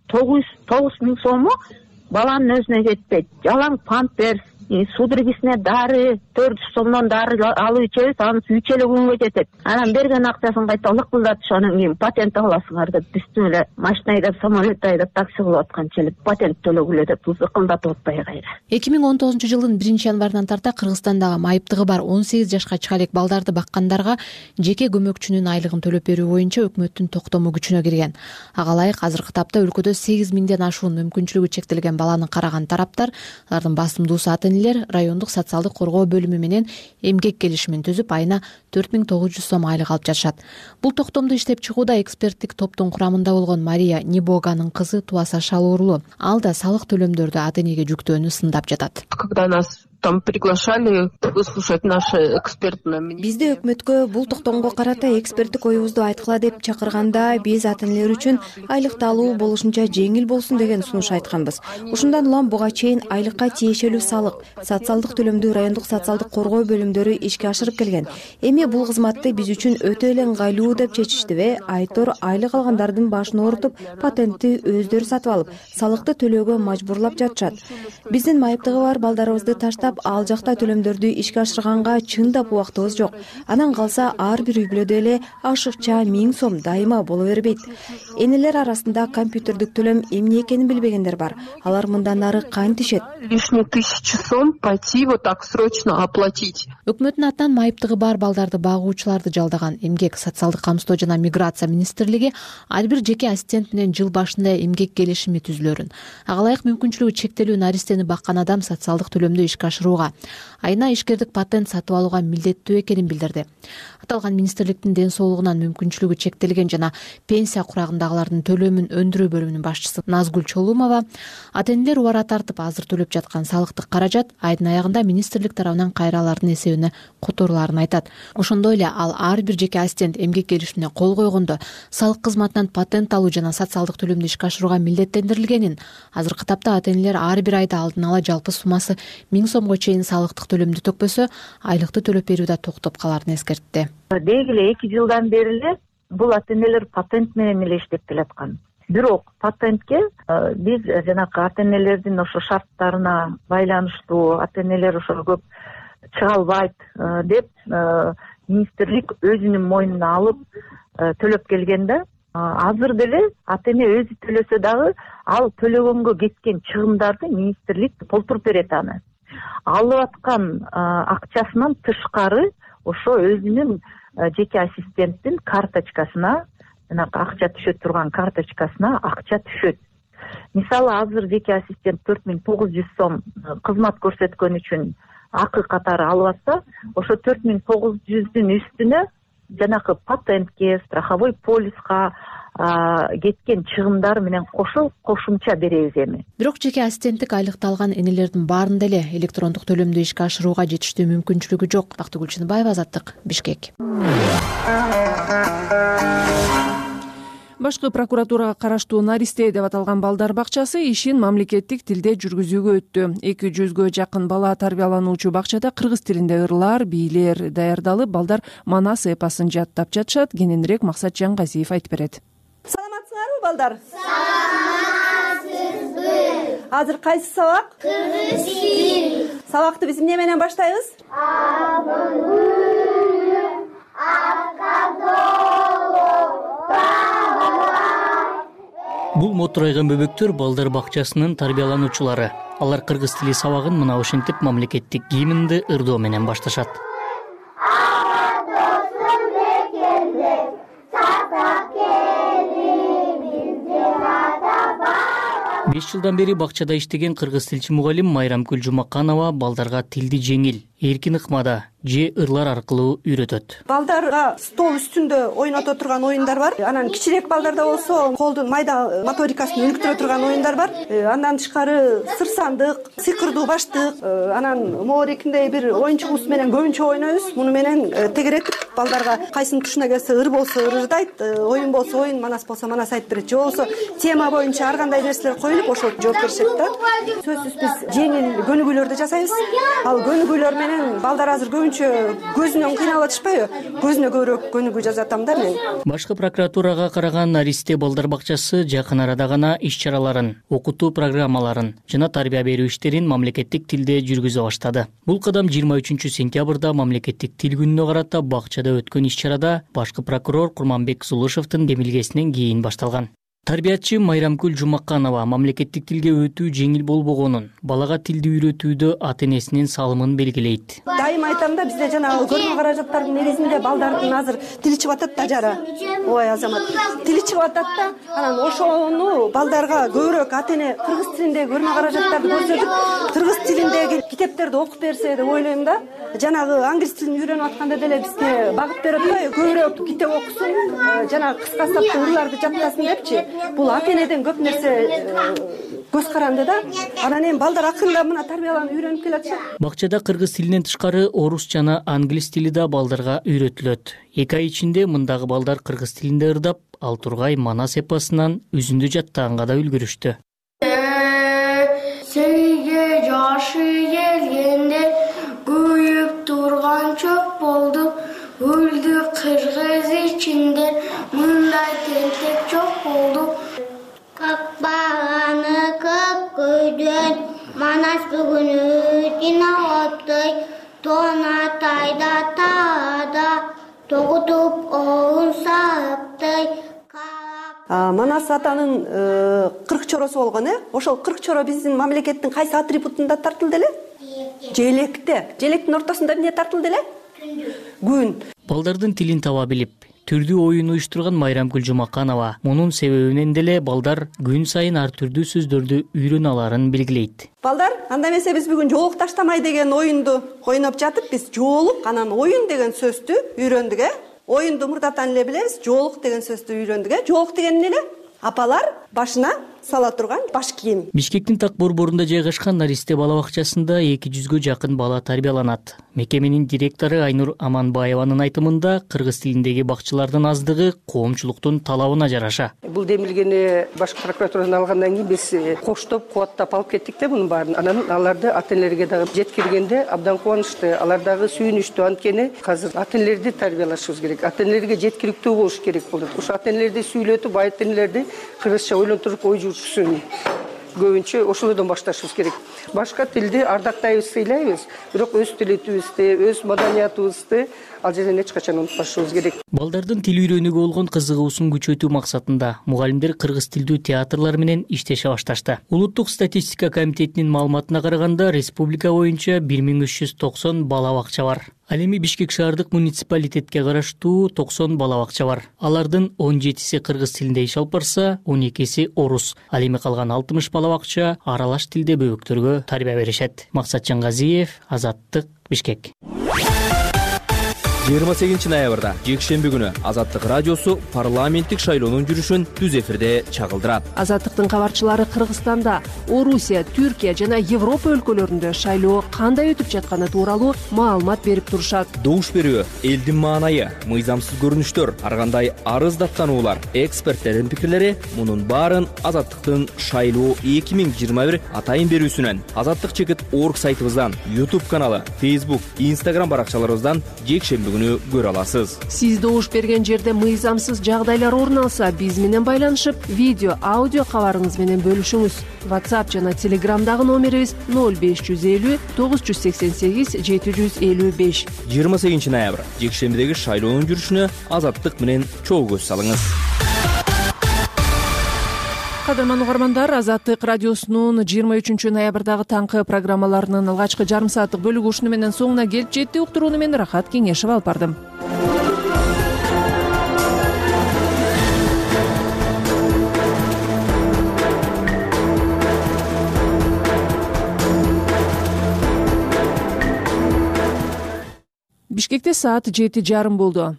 9000 сому баланын өзүнө жетпейт. Жалаң памперс, судорогисине дары, 400 сомдон дары алып ичебиз, анысы 3 эле күнгө жетет. Анан берген акчасын кайта лыкылдатып, анан кийин патент аласыңар деп, үстүнө эле машина айдап, самолет айдап, такси кылып атканча эле патент төлөгүлө деп лыкылдатып атпай кайра. 2019 жылдын 1-январынан тарта Кыргызстандагы майыптыгы бар 18 жашка чыга элек балдарды баккандарга жеке көмөкчүнүн айлыгын төлөп берүү боюнча өкмөттүн токтому күчүнө кирген. Ага ылайык азыркы тапта өлкөдө 8000ден ашуун мүмкүнчүлүгү чектелген баланы караган тараптар, алардын басымдуусу ата-энелер райондук социалдык коргоо бөлүмү менен эмгек келишимин түзүп, айына 4900 сом айлык алып жатышат. Бул токтомду иштеп чыгууда эксперттик топтун курамында болгон Мария Нибоганын кызы Туаса шал оорулуу. Ал да салык төлөмдөрдү ата-энеге жүктөөнү сындап жатат. Когда нас там приглашали выслушать наши экспертное мнение. Бизди өкмөткө бул токтомго карата эксперттик оюбузду айткыла деп чакырганда, биз ата-энелер үчүн айлыкты алуу болушунча жеңил болсун деген сунуш айтканбыз. Ушундан улам буга чейин айлыкка тиешелүү салык, социалдык төлөмдү райондук социалдык коргоо бөлүмдөрү ишке ашырып келген. Эми бул кызматты биз үчүн өтө эле ыңгайлуу деп чечиштиби? Айтор айлык алгандардын башын оорутуп, патентти өздөрү сатып алып, салыкты төлөөгө мажбурлап жатышат. Биздин майыптыгы бар балдарыбызды таштап, ал жакта төлөмдөрдү ишке ашырганга чындап убактыбыз жок. Анан калса ар бир үй бүлөдө эле ашыкча 1000 сом дайыма боло бербейт. Энелер арасында компьютердик төлөм эмне экенин билбегендер бар. Алар мындан ары кантишет? Лишние 1000 сом пойти вот так срочно оплатить. Өкмөттүн атынан майыптыгы бар балдарды багуучуларды жалдаган Эмгек, социалдык камсыздоо жана миграция министрлиги ар бир жеке ассистент менен жыл башында эмгек келишими түзүлөрүн, ага ылайык мүмкүнчүлүгү чектелүү наристени баккан адам социалдык төлөмдү ишке ашырууга, айына ишкердик патент сатып алууга милдеттүү экенин билдирди. Аталган министрликтин ден соолугунан мүмкүнчүлүгү чектелген жана пенсия курагындагылардын төлөмүн өндүрүү бөлүмүнүн башчысы Назгүл Чолумова ата-энелер убара тартып азыр төлөп жаткан салыктык каражат айдын аягында министрлик тарабынан кайра алардын эсебине которуларын айтат. Ошондой эле ал ар бир жеке ассистент эмгек келишимине кол койгондо салык кызматынан патент алуу жана социалдык төлөмдү ишке ашырууга милдеттендирилгенин, азыркы тапта ата-энелер ар бир айда алдын ала жалпы суммасы 1000 сомго чейин салыктык төлөмдү төкпөсө, айлыкты төлөп берүүдө токтоп каларын эскертти. Деги эле 2 жылдан бери эле бул ата-энелер патент менен эле иштеп келаткан. Бирок патентке биз жанакы ата-энелердин ошо шарттарына байланыштуу, ата-энелер ошо көп чыга албайт деп министрлик өзүнүн мойнуна алып төлөп келгенде, азыр деле ата-эне өзү төлөсө дагы ал төлөгөнгө кеткен чыгымдарды министрлик толтуруп берет аны. Алып аткан акчасынан тышкары ошо өзүнүн жеке ассистенттин карточкасына, акча түшө турган карточкасына акча түшөт. Мисалы, азыр жеке ассистент 4900 сом кызмат көрсөткөн үчүн акы катары алып атса, ошо 4900-дүн үстүнө жанакы патентке, страховой полиска кеткен чыгымдар менен кошумча беребиз эми. Бирок жеке ассистенттик айлыкты алган энелердин баарында эле электрондук төлөмдү ишке ашырууга жетиштүү мүмкүнчүлүгү жок. Бактыгүл Чыныбаева, Азаттык, Бишкек. Башкы прокуратурага караштуу Наристе деп аталган балдар бакчасы ишин мамлекеттик тилде жүргүзүүгө өттү. 200гө жакын бала тарбиялануучу бакчада кыргыз тилинде ырлар, бийлер даярдалып, балдар манас эпосын жаттап жатышат. Кененирээк Максат Жангазиев айтып берет. Саламатсыңарбы, балдар? Саламатсызбы. Азыр кайсы сабак? Кыргыз тили. Сабакты биз эмне менен баштайбыз? Бул мотурайган бөбөктөр балдар бакчасынын тарбиялануучулары. Алар кыргыз тили сабагын мына ушинтип мамлекеттик гимнди ырдоо менен башташат. 5 жылдан бери бакчада иштеген кыргыз тилчи мугалим Майрамкүл Жумаканова балдарга тилди жеңил, эркин ыкмада же ырлар аркылуу үйрөтөт. Балдарга стол үстүндө ойното турган оюндар бар. Анан кичирээк балдарда болсо колдун майда моторикасын өнүктүрө турган оюндар бар. Андан тышкары сырсандык, сыйкырдуу баштык, анан моорекиндей бир оюнчугубуз менен көбүнчө ойнойбуз. Муну менен тегеретип балдарга кайсынын тушуна келсе ыр болсо ырдайт, оюн болсо оюн, манас болсо манас айтып берет. Же болсо тема боюнча ар кандай нерселер коюлуп ошол жооп беришет да. Сөзсүз биз жеңил көнүгүүлөрдү жасайбыз. Ал көнүгүүлөр менен балдар азыр көбүнчө көзүнөн кыйналып атышпайбы? Көзүнө көбүрөөк көнүгүү жасатам да мен. Башкы прокуратурага караган Аристе балдар бакчасы жакын арада гана иш-чараларын, окутуу программаларын жана тарбия берүү иштерин мамлекеттик тилде жүргүзө баштады. Бул кадам 23 сентябрда мамлекеттик тил күнүнө карата бакчада өткөн иш-чарада башкы прокурор Курманбек Зулушевдин демилгесинен кийин башталган. Тарбиячы Майрамкүл Жумаканова мамлекеттик тилге өтүү жеңил болбогонун, балага тилди үйрөтүүдө ата-энесинин салымын белгилейт. Дайым айтам да, бизде жанагы көрмө каражаттардын негизинде балдардын азыр тили чыгып атат да жара. Ой азамат, тили чыгып атат да, анан ошону балдарга көбүрөөк ата-эне кыргыз тилиндеги көрмө каражаттарды көрсөтүп, кыргыз тилиндеги китептерди окуп берсе деп ойлойм да. Жанагы англис тилин үйрөнүп атканда деле бизге багып берип атпайбы? Көбүрөөк китеп окусун, жанагы кыска сапты ырларды жаттасын депчи. Бул ата-энеден көп нерсе көз каранды да. Анан эми балдар акырында мына тарбияланып үйрөнүп келатышат. Бакчада кыргыз тилинен тышкары орус жана англис тили да балдарга үйрөтүлөт. 2 ай ичинде мындагы балдар кыргыз тилинде ырдап, ал тургай манас эпосунан үзүндү жаттаганга да үлгүрүштү. Сенге жашы келгенде күйүп турган чөп болду. Өлдү кыргыз ичинде мындай тентек жок болду. Какпаганы көккөйдөн манас бүгүн өтүн алаптай, тонатайда таада тогутуп оун саптай. Манас атанын 40 чоросу болгон, Ошол 40 чоро биздин мамлекеттин кайсы атрибутунда тартылды эле? Желекте. Желектин ортосунда эмне тартылды эле? Күн. Балдардын тилин таба билип, түрдүү оюн уюштурган Майрамкүл Жумаканова мунун себебинен деле балдар күн сайын ар түрдүү сөздөрдү үйрөнө аларын белгилейт. Балдар, анда эмесе биз бүгүн жоолук таштамай деген оюнду ойноп жатып, биз жоолук анан оюн деген сөздү үйрөндүк, Оюнду мурдатан эле билебиз, жоолук деген сөздү үйрөндүк, Жоолук деген эле апалар башына сала турган баш кийим. Бишкектин Так борборунда жайгашкан Наристе бала бакчасында 200гө жакын бала тарбияланат. Мекеменин директору Айнур Аманбаеванын айтымында кыргыз тилиндеги бакчалардын аздыгы коомчулуктун талабына жараша. Бул демилгени башкы прокуратурадан алгандан кийин биз коштоп, кубаттап алып кеттик да мунун баарын. Анан аларды ата-энелерге дагы жеткиргенде абдан кубанычты, алар дагы сүйүнүчтүү. Анткени азыр ата-энелерди тарбиялашыбыз керек. Ата-энелерге жеткиликтүү болуш керек болот. Ошо ата-энелерди сүйлөтүп, ата-энелерди кыргызча ойлонтуруп ой жүргүзүүнү көбүнчө ошолордон башташыбыз керек. Башка тилди ардактайбыз, сыйлайбыз, бирок өз тилибизди, өз маданиятыбызды ал жерден эч качан унутпашыбыз керек. Балдардын тил үйрөнүүгө болгон кызыгуусун күчөтүү максатында мугалимдер кыргыз тилдүү театрлар менен иштеше башташты. Улуттук статистика комитетинин маалыматына караганда республика боюнча 1390 бала бакча бар. Ал эми Бишкек шаардык муниципалитетке караштуу 90 бала бакча бар. Алардын 17си кыргыз тилинде иш алып барса, 12си орус. Ал эми калган 60 бала бакча аралаш тилде бөбөктөргө тарбия беришет. Максатжан Газиев, Азаттык, Бишкек. 28 ноябрда жекшемби күнү Азаттык радиосу парламенттик шайлоонун жүрүшүн түз эфирде чагылдырат. Азаттыктын кабарчылары Кыргызстанда, Орусия, Түркия жана Европа өлкөлөрүндө шайлоо кандай өтүп жатканы тууралуу маалымат берип турушат. Добуш берүү, элдин маанайы, мыйзамсыз көрүнүштөр, ар кандай арыз даттануулар, эксперттердин пикирлери мунун баарын Азаттыктын шайлоо 2021 атайын берүүсүнөн, Азаттык чекит org сайтыбыздан, YouTube каналы, Facebook, Instagram баракчаларыбыздан жекшемби көпчүлүгүнү көрө аласыз. Сиз добуш берген жерде мыйзамсыз жагдайлар орун алса, биз менен байланышып, видео, аудио кабарыңыз менен бөлүшүңүз. WhatsApp жана Telegramдагы номерибиз 0550 988 755. 28 ноябрь жекшембидеги шайлоонун жүрүшүнө Азаттык менен чогуу көз салыңыз. Кадырман угармандар, Азаттык радиосунун 23 ноябрдагы таңкы программаларынын алгачкы жарым сааттык бөлүгү ушуну менен соңуна келип жетти. Уктурууну мен Рахат Кеңешев алып бардым. Бишкекте саат 7:30 болду.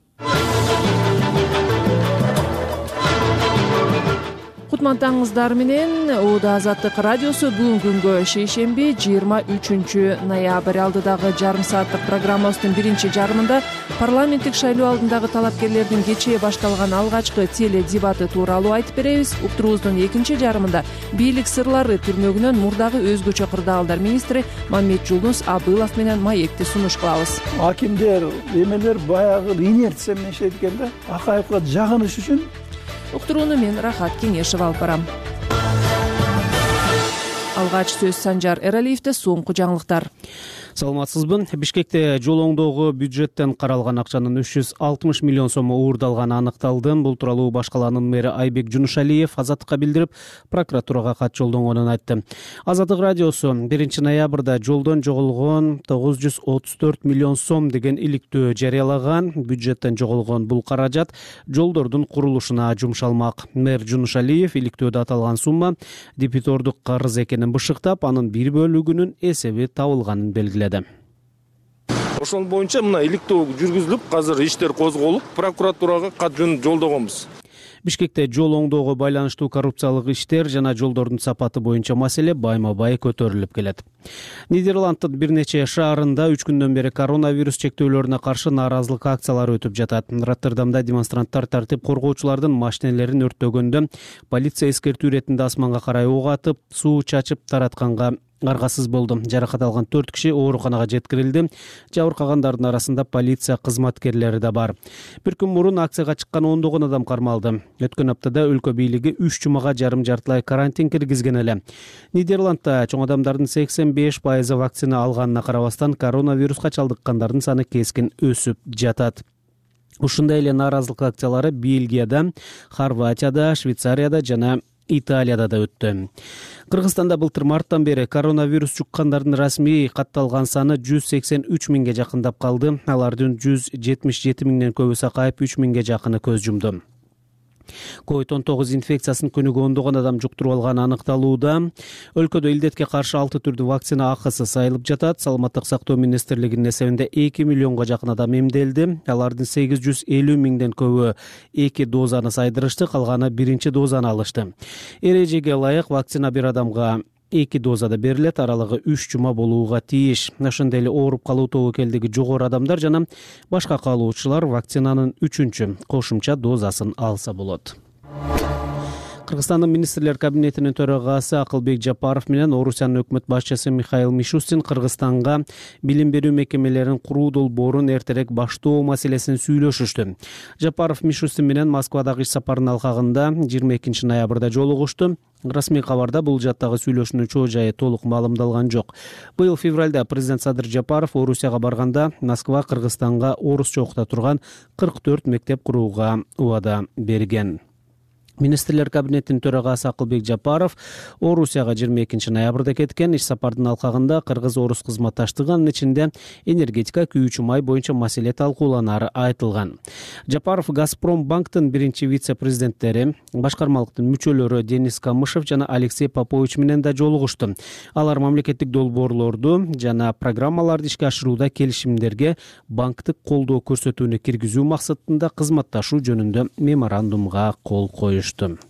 Кутмандаңыздар менен Ода Азаттык радиосу бүгүнкү күнгө шейшемби 23 ноябрь алдыдагы жарым сааттык программабыздын биринчи жарымында парламенттик шайлоо алдындагы талапкерлердин кечээ башталган алгачкы теледебаты тууралуу айтып беребиз. Уктуруубуздун экинчи жарымында бийлик сырлары түрмөгүнөн мурдагы өзгөчө кырдаалдар министри Маммет Жулнус Абылов менен маекти сунуш кылабыз. Акимдер, эмелер баягы инерция менен иштейт экен да. Акаевга жагыныш үчүн. Уктурууну мен Рахат Кеңешев алып барам. Алгач сөз Санжар Эралиевде, соңку жаңылыктар. Саламатсызбы? Бишкекте жол оңдоого бюджеттен каралган акчанын 360 миллион сому уурдалганы аныкталды. Бул тууралуу баш калаанын мэри Айбек Жунушалиев Азаттыкка билдирип, прокуратурага кат жолдонгонун айтты. Азаттык радиосу 1 ноябрда жолдон жоголгон 934 миллион сом деген иликтөө жарыялаган. Бюджеттен жоголгон бул каражат жолдордун курулушуна жумшалмак. Мэр Жунушалиев иликтөөдө аталган сумма дебитордук карыз экенин бышыктап, анын бир бөлүгүнүн эсеби табылганын белгиледи. Ошол боюнча мына иликтөө жүргүзүлүп, азыр иштер козголуп, прокуратурага кат жолдогонбуз. Бишкекте жол оңдоого байланыштуу коррупциялык иштер жана жолдордун сапаты боюнча маселе байма-бай көтөрүлүп келет. Нидерланддын бир нече шаарында 3 күндөн бери коронавирус чектөөлөрүнө каршы нааразылык акциялары өтүп жатат. Роттердамда демонстранттар тартип коргоочулардын машинелерин өрттөгөндө полиция эскертүү иретинде асманга карай ок атып, суу чачып таратканга аргасыз болду. Жаракат алган 4 киши ооруканага жеткирилди. Жабыркагандардын арасында полиция кызматкерлери да бар. Bir күн мурун акцияга чыккан 10 адам кармалды. Өткөн аптада өлкө бийлиги 3 жумага жарым жартылай карантин киргизген эле. Нидерландда чоң адамдардын 85% вакцина алганына карабастан коронавируска чалдыккандардын саны кескин өсүп жатат. Ушундай эле нааразылык акциялары Бельгияда, Хорватияда, Швейцарияда жана Италияда да өттү. Кыргызстанда былтыр марттан бери коронавирус жуккандардын расмий катталган саны 183 миңге жакындап калды. Алардын 177 миңден көбү сакайып, 3 миңге жакыны көз жумду. COVID-19 инфекциясын күнүгө ондогон адам жуктуруп алганы аныкталууда. Өлкөдө илдетке каршы 6 түрдүү вакцина акысы сайылып жатат. Саламаттык сактоо министрлигинин эсебинде 2 миллионго жакын адам эмделди. Алардын 850 миңден көбү 2 дозаны сайдырышты, калганы 1 дозаны алышты. Эрежеге ылайык вакцина бир адамга 2 дозада берилет, аралыгы 3 жума болууга тийиш. Ошондой эле ооруп калуу тобокелдиги жогору адамдар жана башка каалоочулар вакцинанын 3 кошумча дозасын алса болот. Кыргызстандын министрлер кабинетинин төрагасы Акылбек Жапаров менен Орусиянын өкмөт башчысы Михаил Мишустин Кыргызстанга билим берүү мекемелерин куруу долбоорун эртерээк баштоо маселесин сүйлөшүштү. Жапаров Мишустин менен Москвадагы иш сапарынын алкагында 22 ноябрда жолугушту. Расмий кабарда бул жаттагы сүйлөшүүнүн чоо жайы толук маалымдалган жок. Быйыл февралда президент Садыр Жапаров Орусияга барганда Москва Кыргызстанга орусча окута турган 44 мектеп курууга убада берген. Министрлер кабинетинин төрагасы Акылбек Жапаров Орусияга 22 ноябрда кеткен. Иш сапардын алкагында кыргыз-орус кызматташтыгынын ичинде энергетика, күйүүчү май боюнча маселе талкууланары айтылган. Жапаров Газпромбанктын биринчи вице-президенттери, башкармалыктын мүчөлөрү Денис Камышев жана Алексей Попович менен да жолугушту. Алар мамлекеттик долбоорлорду жана программаларды ишке ашырууда келишимдерге банктык колдоо көрсөтүүнү киргизүү максатында кызматташуу жөнүндө меморандумга кол коюшту.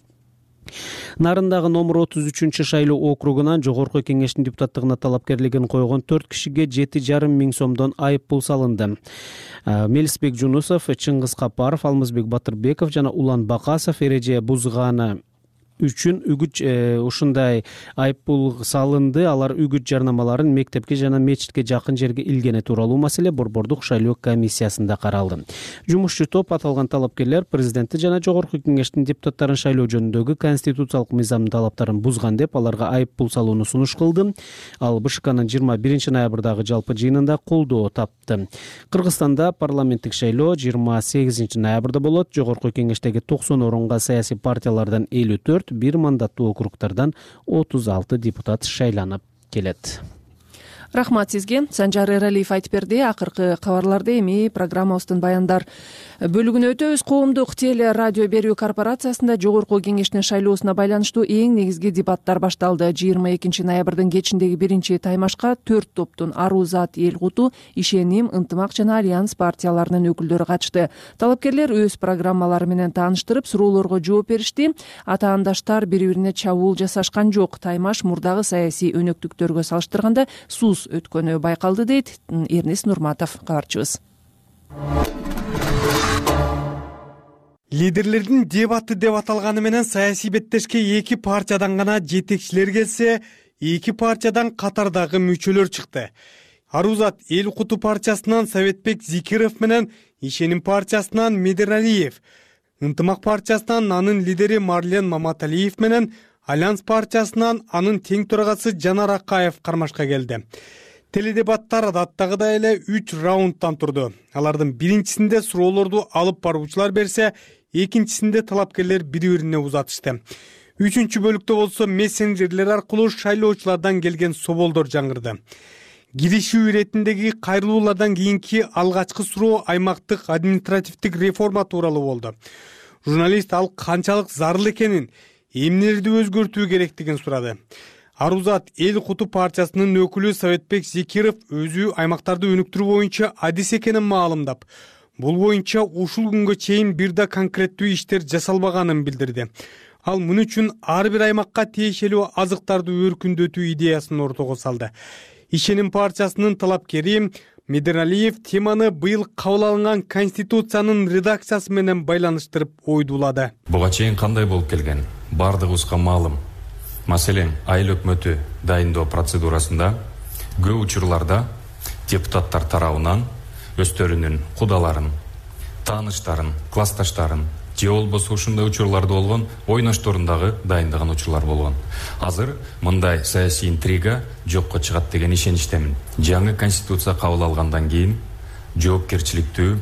Нарындагы номер 33 шайлоо округунан жогорку кеңештин депутаттыгына талапкерлигин койгон 4 кишиге 7,5 миң сомдон айып пул салынды. Мелисбек Жунусов, Чыңгыз Капаров, Алмазбек Батырбеков жана Улан Бакасов эреже бузганы үчүн үгүт ушундай айыппул салынды. Алар үгүт жарнамаларын мектепке жана мечитке жакын жерге илгени тууралуу маселе Борбордук шайлоо комиссиясында каралды. Жумушчу топ аталган талапкерлер президентти жана жогорку кеңештин депутаттарын шайлоо жөнүндөгү конституциялык мыйзамдын талаптарын бузган деп аларга айыппул салууну сунуш кылды. Ал БШКнын 21 ноябрдагы жалпы жыйынында колдоо тапты. Кыргызстанда парламенттик шайлоо 28 ноябрда болот. Жогорку кеңештеги 90 орунга саясий партиялардан 54, бир мандаттуу округдардан 36 депутат шайланып келет. Рахмат сизге. Санжар Эралиев айтып берди. Акыркы кабарларды эми программабыздын баяндар бөлүгүнө өтөбүз. Коомдук теле радио берүү корпорациясында жогорку кеңештин шайлоосуна байланыштуу эң негизги дебаттар башталды. 22 ноябрдын кечиндеги биринчи таймашка 4 топтун Арузат, Эл Куту, Ишеним, Ынтымак жана Альянс партияларынын өкүлдөрү катышты. Талапкерлер өз программалары менен тааныштырып, суроолорго жооп беришти. Атаандаштар бири-бирине чабуул жасашкан жок. Таймаш мурдагы саясий өнөктүктөргө салыштырганда сууз өткөнү байкалды, дейт Эрнис Нурматов, кабарчыбыз. Лидерлердин дебаты деп аталганы менен саясий беттешке эки партиядан гана жетекчилер келсе, эки партиядан катардагы мүчөлөр чыкты. Арузат Эл Куту партиясынан Советбек Зикиров менен Ишеним партиясынан Медералиев, Ынтымак партиясынан анын лидери Марлен Маматалиев менен Альянс партиясынан анын тең төрагасы Жанар Акаев кармашка келди. Теледебаттар адаттагыдай эле 3 раундтан турду. Алардын биринчисинде суроолорду алып баруучулар берсе, экинчисинде талапкерлер бири-бирине узатышты. Үчүнчү бөлүктө болсо мессенджерлер аркылуу шайлоочулардан келген соболдор жаңырды. Киришүү иретиндеги кайрылуулардан кийинки алгачкы суроо аймактык административдик реформа тууралуу болду. Журналист ал канчалык зарыл экенин, эмнелерди өзгөртүү керектигин сурады. Арузат Эл Куту партиясынын өкүлү Советбек Зикиров өзү аймактарды өнүктүрүү боюнча адис экенин маалымдап, бул боюнча ушул күнгө чейин бир да конкреттүү иштер жасалбаганын билдирди. Ал муну үчүн ар бир аймакка тиешелүү азыктарды өркүндөтүү идеясын ортого салды. Ишеним партиясынын талапкери Медералиев теманы быйыл кабыл алынган конституциянын редакциясы менен байланыштырып ойдулады. Буга чейин кандай болуп келген? Бардыгыбызга маалым. Маселен, айыл өкмөтү дайындоо процедурасында көп учурларда депутаттар тарабынан өздөрүнүн кудаларын, тааныштарын, классташтарын же болбосо ушундай учурларда болгон ойношторундагы дайындаган учурлар болгон. Азыр мындай саясий интрига жокко чыгат деген ишеничтемин. Жаңы конституция кабыл алгандан кийин жоопкерчиликтүү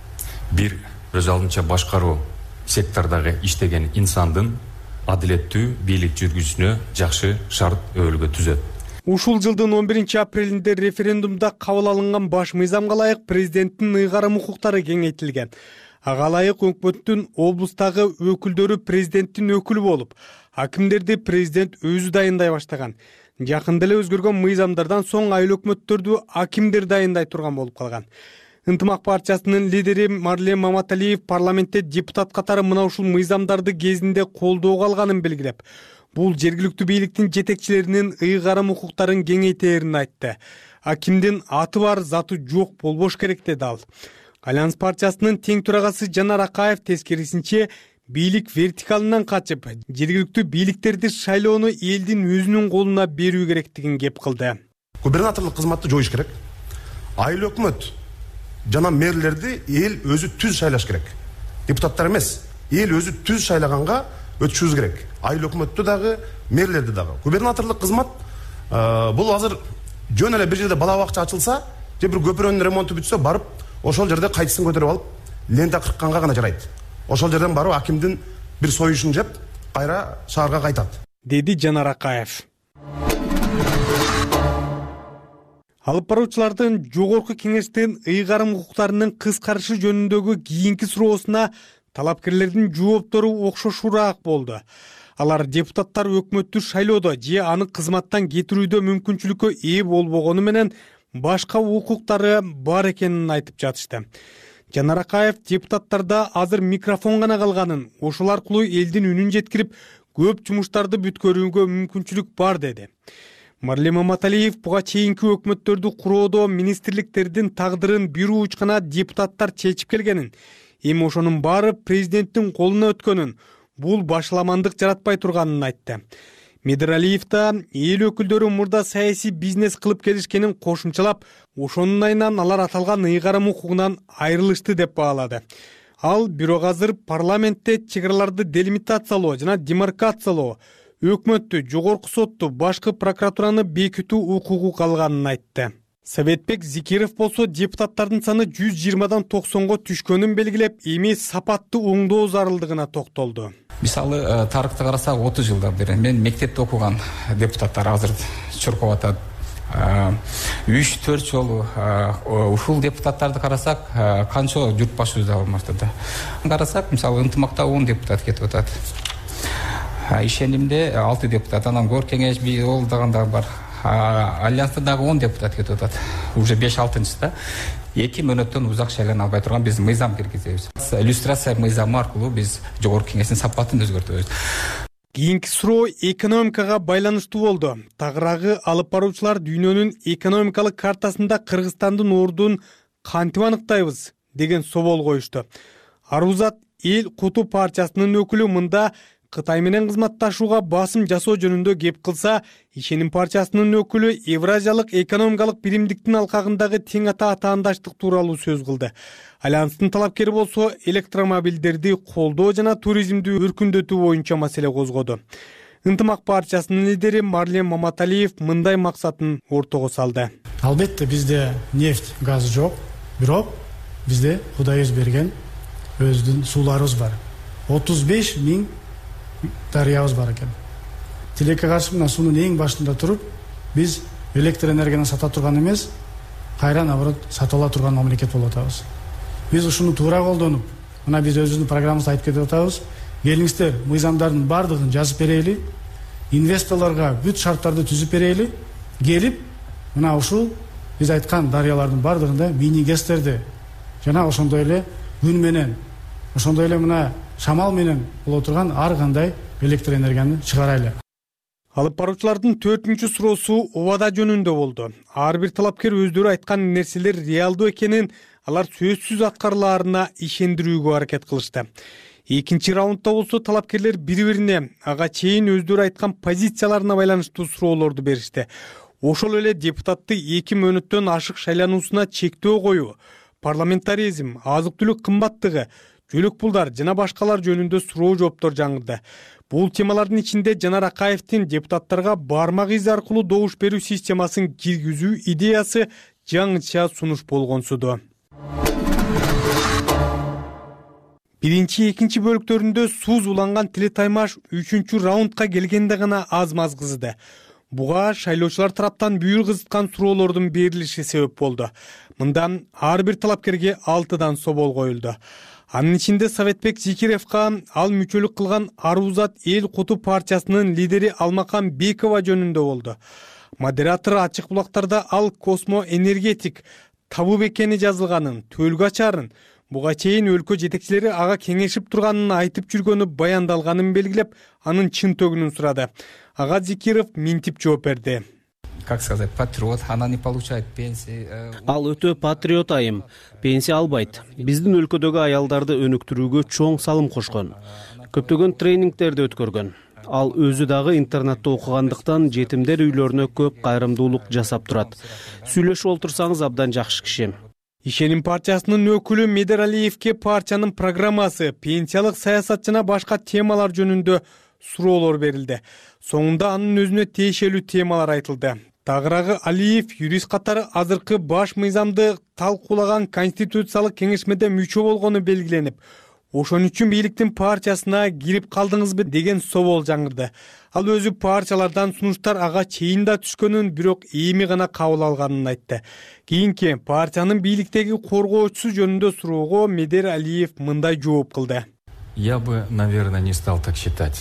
бир өз алдынча башкаруу сектордагы иштеген инсандын адилеттүү бийлик жүргүзүүсүнө жакшы шарт өбөлгө түзөт. Ушул жылдын 11 апрелинде референдумда кабыл алынган баш мыйзамга ылайык президенттин ыйгарым укуктары кеңейтилген. Ага ылайык өкмөттүн облустагы өкүлдөрү президенттин өкүлү болуп, акимдерди президент өзү дайындай баштаган. Жакында эле өзгөргөн мыйзамдардан соң айыл өкмөттөрдү акимдер дайындай турган болуп калган. Ынтымак партиясынын лидери Марлен Маматалиев парламентте депутат катары мына ушул мыйзамдарды кезинде колдоого алганын белгилеп, бул жергиликтүү бийликтин жетекчилеринин ыйгарым укуктарын кеңейтээрин айтты. Акимдин аты бар, заты жок болбош керек деди ал. Альянс партиясынын тең төрагасы Жанар Акаев тескерисинче бийлик вертикалынан качып, жергиликтүү бийликтерди шайлоону элдин өзүнүн колуна берүү керектигин кеп кылды. Губернаторлук кызматты жоюш керек. Айыл өкмөт жана мэрлерди эл өзү түз шайлаш керек. Депутаттар эмес, эл өзү түз шайлаганга өтүшүбүз керек. Айыл өкмөттү дагы, мэрлерди дагы. Губернаторлук кызмат бул азыр жөн эле бир жерде бала бакча ачылса, же бир көпүрөнүн ремонту бүтсө, барып ошол жерде кайтысын көтөрүп алып, лента кыркканга гана жарайт. Ошол жерден барып акимдин бир союшун жеп, кайра шаарга кайтат, деди Жанар Акаев. Алып баруучулардын жогорку кеңештин ыйгарым укуктарынын кыскарышы жөнүндөгү кийинки суроосуна талапкерлердин жооптору окшошураак болду. Алар депутаттар өкмөттү шайлоодо же аны кызматтан кетирүүдө мүмкүнчүлүккө ээ болбогону менен башка укуктары бар экенин айтып жатышты. Жанар Акаев депутаттарда азыр микрофон гана калганын, ошол аркылуу элдин үнүн жеткирип, көп жумуштарды бүткөрүүгө мүмкүнчүлүк бар деди. Марлен Маматалиев буга чейинки өкмөттөрдү куроодо министрликтердин тагдырын бир уучкана депутаттар чечип келгенин, эми ошонун баары президенттин колуна өткөнүн, бул башаламандык жаратпай турганын айтты. Медералиев да эл өкүлдөрү мурда саясий бизнес кылып келишкенин кошумчалап, ошонун айынан алар аталган ыйгарым укугунан айрылышты деп баалады. Ал бирок азыр парламентте чек араларды делимитациялоо жана демаркациялоо, өкмөттү, жогорку сотту, башкы прокуратураны бекитүү укугу калганын айтты. Советбек Зикиров болсо депутаттардын саны 120дан 90го түшкөнүн белгилеп, эми сапаттуу оңдоо зарылдыгына токтолду. Мисалы, тарыхты карасак 30 жылдан бери мен мектепте окуган депутаттар азыр чуркап атат. 3-4 жолу ушул депутаттарды карасак, канча журт башыбызда болмошто да. Карасак, мисалы, ынтымакта 10 депутат кетип атат. Ишенимде 6 депутат, анан Гор кеңеш ол дагы бар. Альянста дагы 10 депутат кетип атат. Уже 5-6-да 2 мүнөттөн узак шайлана албай турган биз мыйзам киргизебиз. Иллюстрация мыйзамы аркылуу биз жогорку кеңештин сапатын өзгөртөбүз. Кийинки суроо экономикага байланыштуу болду. Тагыраагы алып баруучулар дүйнөнүн экономикалык картасында Кыргызстандын ордун кантип аныктайбыз деген собол коюшту. Арузат эл куту партиясынын өкүлү мында Кытай менен кызматташууга басым жасоо жөнүндө кеп кылса, Ишеним партиясынын өкүлү Евразиялык экономикалык биримдиктин алкагындагы тең ата атаандаштык тууралуу сөз кылды. Альянстын талапкери болсо электромобилдерди колдоо жана туризмди өркүндөтүү боюнча маселе козгоду. Ынтымак партиясынын лидери Марлен Маматалиев мындай максатын ортого салды. Албетте бизде нефть, газ жок, бирок бизде Кудайыбыз берген өзүнүн сууларыбыз бар. 35 000 дарыябыз бар экен. Тилекке каршы мына суунун эң башында туруп, биз электр энергияны сата турган эмес, кайра наоборот сатып ала турган мамлекет болуп атабыз. Биз ушуну туура колдонуп, мына биз өзүбүздүн программабызда айтып кетип атабыз. Келиңиздер, мыйзамдардын бардыгын жазып берели, инвесторлорго бүт шарттарды түзүп берели, келип, мына ушул биз айткан дарыялардын бардыгында мини-гэстерди жана ошондой эле күн менен, ошондой эле мына шамал менен боло турган ар кандай электр энергияны чыгарайлы. Алып баруучулардын 4-чү суроосу убада жөнүндө болду. Ар бир талапкер өздөрү айткан нерселер реалдуу экенин, алар сөзсүз аткарылаарына ишендирүүгө аракет кылышты. Экинчи раундда болсо талапкерлер бири-бирине ага чейин өздөрү айткан позицияларына байланыштуу суроолорду беришти. Ошол эле депутатты 2 мөөнөттөн ашык шайлануусуна чектөө коюу, парламентаризм, азык-түлүк кымбаттыгы, жөлөк пулдар жана башкалар жөнүндө суроо жооптор жаңырды. Бул темалардын ичинде Жанар Акаевдин депутаттарга бармак из аркылуу добуш берүү системасын киргизүү идеясы жаңыча сунуш болгонсуду. Биринчи, экинчи бөлүктөрүндө суз уланган тиле-таймаш 3-чү раундка келгенде гана аз-маз кызды. Буга шайлоочулар тараптан бүйүр кызыткан суроолордун берилиши себеп болду. Мында ар бир талапкерге 6дан собол коюлду. Анын ичинде Советбек Зикировго ал мүчөлүк кылган Арузат эл куту партиясынын лидери Алмакан Бекова жөнүндө болду. Модератор ачык булактарда ал космо-энергетик табуу экени жазылганын, төлгө ачарын, буга чейин өлкө жетекчилери ага кеңешип турганын айтып жүргөнү баяндалганын белгилеп, анын чын төгүнүн сурады. Ага Зикиров минтип жооп берди. Как сказать, патриот, она не получает пенсии. Ал өтө патриот айым, пенсия албайт. Биздин өлкөдөгү аялдарды өнүктүрүүгө чоң салым кошкон. Көптөгөн тренингтерди өткөргөн. Ал өзү дагы интернетте окугандыктан жетимдер үйлөрүнө көп кайрымдуулук жасап турат. Сүйлөшүп олтурсаңыз абдан жакшы киши. Ишеним партиясынын өкүлү Медералиевке партиянын программасы, пенсиялык саясат жана башка темалар жөнүндө суроолор берилди. Соңунда анын өзүнө тиешелүү темалар айтылды. Тагыраагы Алиев юрист катары азыркы баш мыйзамды талкуулаган Конституциялык кеңешмеде мүчө болгону белгиленип, ошон үчүн бийликтин партиясына кирип калдыңызбы деген собол жаңырды. Ал өзү партиялардан сунуштар ага чейин да түшкөнүн, бирок эми гана кабыл алганын айтты. Кийинки партиянын бийликтеги коргоочусу жөнүндө суроого Медер Алиев мындай жооп кылды. Я бы, наверное, не стал так считать.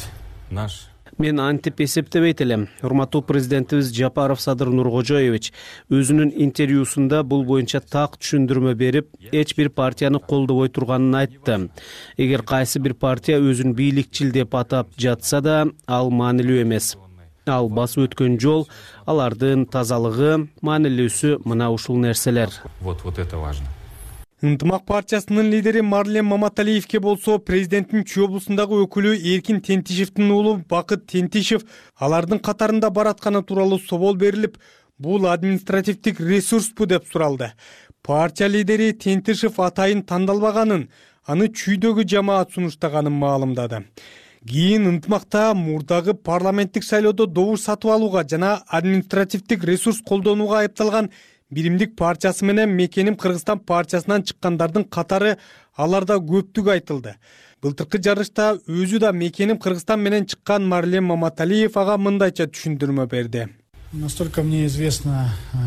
Мен антип эсептебейт элем. Урматтуу президентибиз Жапаров Садыр Нуркожоевич өзүнүн интервьюсунда бул боюнча так түшүндүрмө берип, эч бир партияны колдобой турганын айтты. Эгер кайсы бир партия өзүн бийликчил деп атап жатса да, ал маанилүү эмес. Ал басып өткөн жол, алардын тазалыгы, маанилүүсү мына ушул нерселер. Вот это важно. Ынтымак партиясынын лидери Марлен Маматалиевке болсо президенттин Чүй облусундагы өкүлү Эркин Тентишевдин уулу Бакыт Тентишев алардын катарында баратканы тууралуу собол берилип, бул административдик ресурспу деп суралды. Партия лидери Тентишев атайын тандалбаганын, аны Чүйдөгү жамаат сунуштаганын маалымдады. Кийин ынтымакта мурдагы парламенттик шайлоодо добуш сатып алууга жана административдик ресурс колдонууга айыпталган Биримдик партиясы менен Мекеним Кыргызстан партиясынан чыккандардын катары аларда көптүгү айтылды. Былтыркы жарышта өзү да Мекеним Кыргызстан менен чыккан Марлен Маматалиев ага мындайча түшүндүрмө берди. Настолько мне известно,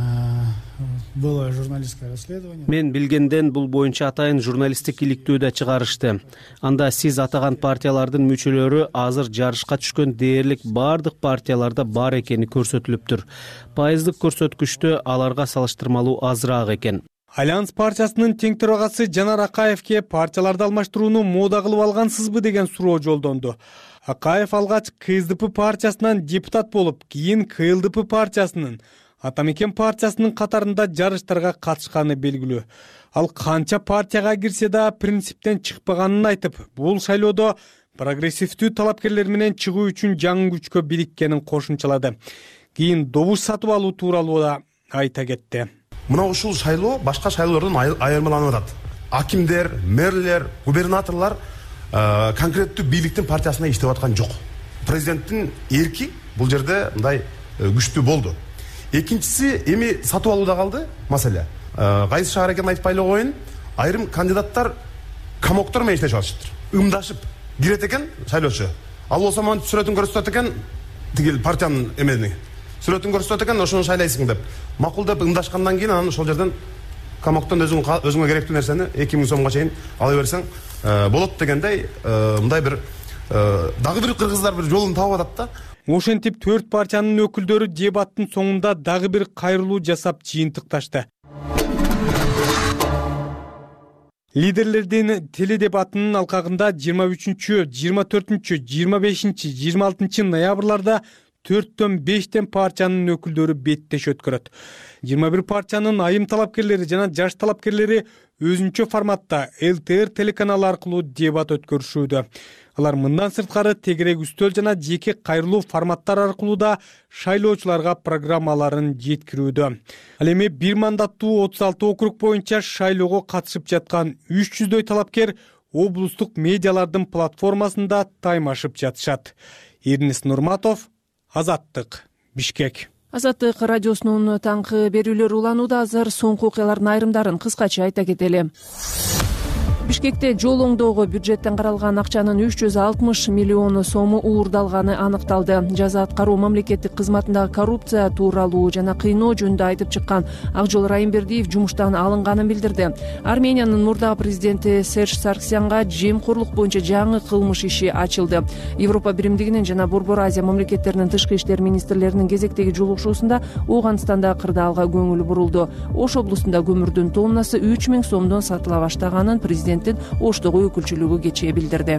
было журналистское расследование. Мен билгенден бул боюнча атайын журналисттик иликтөөдө чыгарышты. Анда сиз атаган партиялардын мүчөлөрү азыр жарышка түшкөн дээрлик бардык партияларда бар экени көрсөтүлүптүр. Пайыздык көрсөткүчтө аларга салыштырмалуу азыраак экен. Альянс партиясынын тең төрагасы Жанар Акаевке партияларды алмаштырууну мода кылып алгансызбы деген суроо жолдонду. Акаев алгач КСДП партиясынан депутат болуп, кийин КЛДП партиясынын, Атамекен партиясынын катарында жарыштарга катышканы белгилүү. Ал канча партияга кирсе да принциптен чыкпаганын айтып, бул шайлоодо прогрессивдүү талапкерлер менен чыгуу үчүн жаңы күчкө бириткенин кошумчалады. Кийин добуш сатып алуу тууралуу да айта кетти. Мына ушул шайлоо башка шайлоолордон айырмаланып атат. Акимдер, мэрлер, губернаторлор конкреттүү бийликтин партиясына иштеп аткан жок. Президенттин эрки бул жерде мындай күчтүү болду. Экинчиси эми сатып алууда калды маселе. Кайсы шаар экенин айтпайлы коеюн, айрым кандидаттар камоктор менен иштешип атышыптыр. Ымдашып кирет экен шайлоочу. Ал болсо монтип сүрөтүн көрсөтөт экен, тигил партиянын эмени. Сүрөтүн көрсөтөт экен, ошону шайлайсың деп. Макул деп ымдашкандан кийин анан ошол жерден камоктон өзүңө керектүү нерсени 2000 сомго чейин ала берсең болот дегендей, мындай бир дагы бир кыргыздар бир жолун таап атат да. Ошентип 4 партиянын өкүлдөрү дебаттын соңунда дагы бир кайрылуу жасап жыйынтыкташты. Лидерлердин теледебатынын алкагында 23, 24, 25, 26 ноябрларда 4-төн 5тен партиянын өкүлдөрү беттеш өткөрөт. 21 партиянын айым талапкерлери жана жаш талапкерлери өзүнчө форматта ЛТР телеканалы аркылуу дебат өткөрүшүүдө. Алар мындан сырткары тегерек үстөл жана жеке кайрылуу форматтар аркылуу да шайлоочуларга программаларын жеткирүүдө. Ал эми бир мандаттуу 36 округ боюнча шайлоого катышып жаткан 300дөй талапкер облустук медиалардын платформасында таймашып жатышат. Эрнис Нурматов, Азаттык, Бишкек. Азаттык радиосунун таңкы берүүлөрү уланууда. Азыр соңку окуялардын айрымдарын кыскача айта кетели. Бишкекте жол оңдоого бюджеттен каралган акчанын 360 миллион сому уурдалганы аныкталды. Жаза аткаруу мамлекеттик кызматындагы коррупция тууралуу жана кыйноо жөнүндө айтып чыккан Акжол Райымбердиев жумуштан алынганын билдирди. Армениянын мурдагы президенти Серж Сарксянга жемкорлук боюнча жаңы кылмыш иши ачылды. Европа биримдигинин жана Борбор Азия мамлекеттеринин тышкы иштер министрлеринин кезектеги жолугушуусунда Ооганстанда кырдаалга көңүл бурулду. Ош облусунда көмүрдүн тоннасы 3000 сомдон сатыла баштаганын президент Оштогу өкүлчүлүгү кечээ билдирди.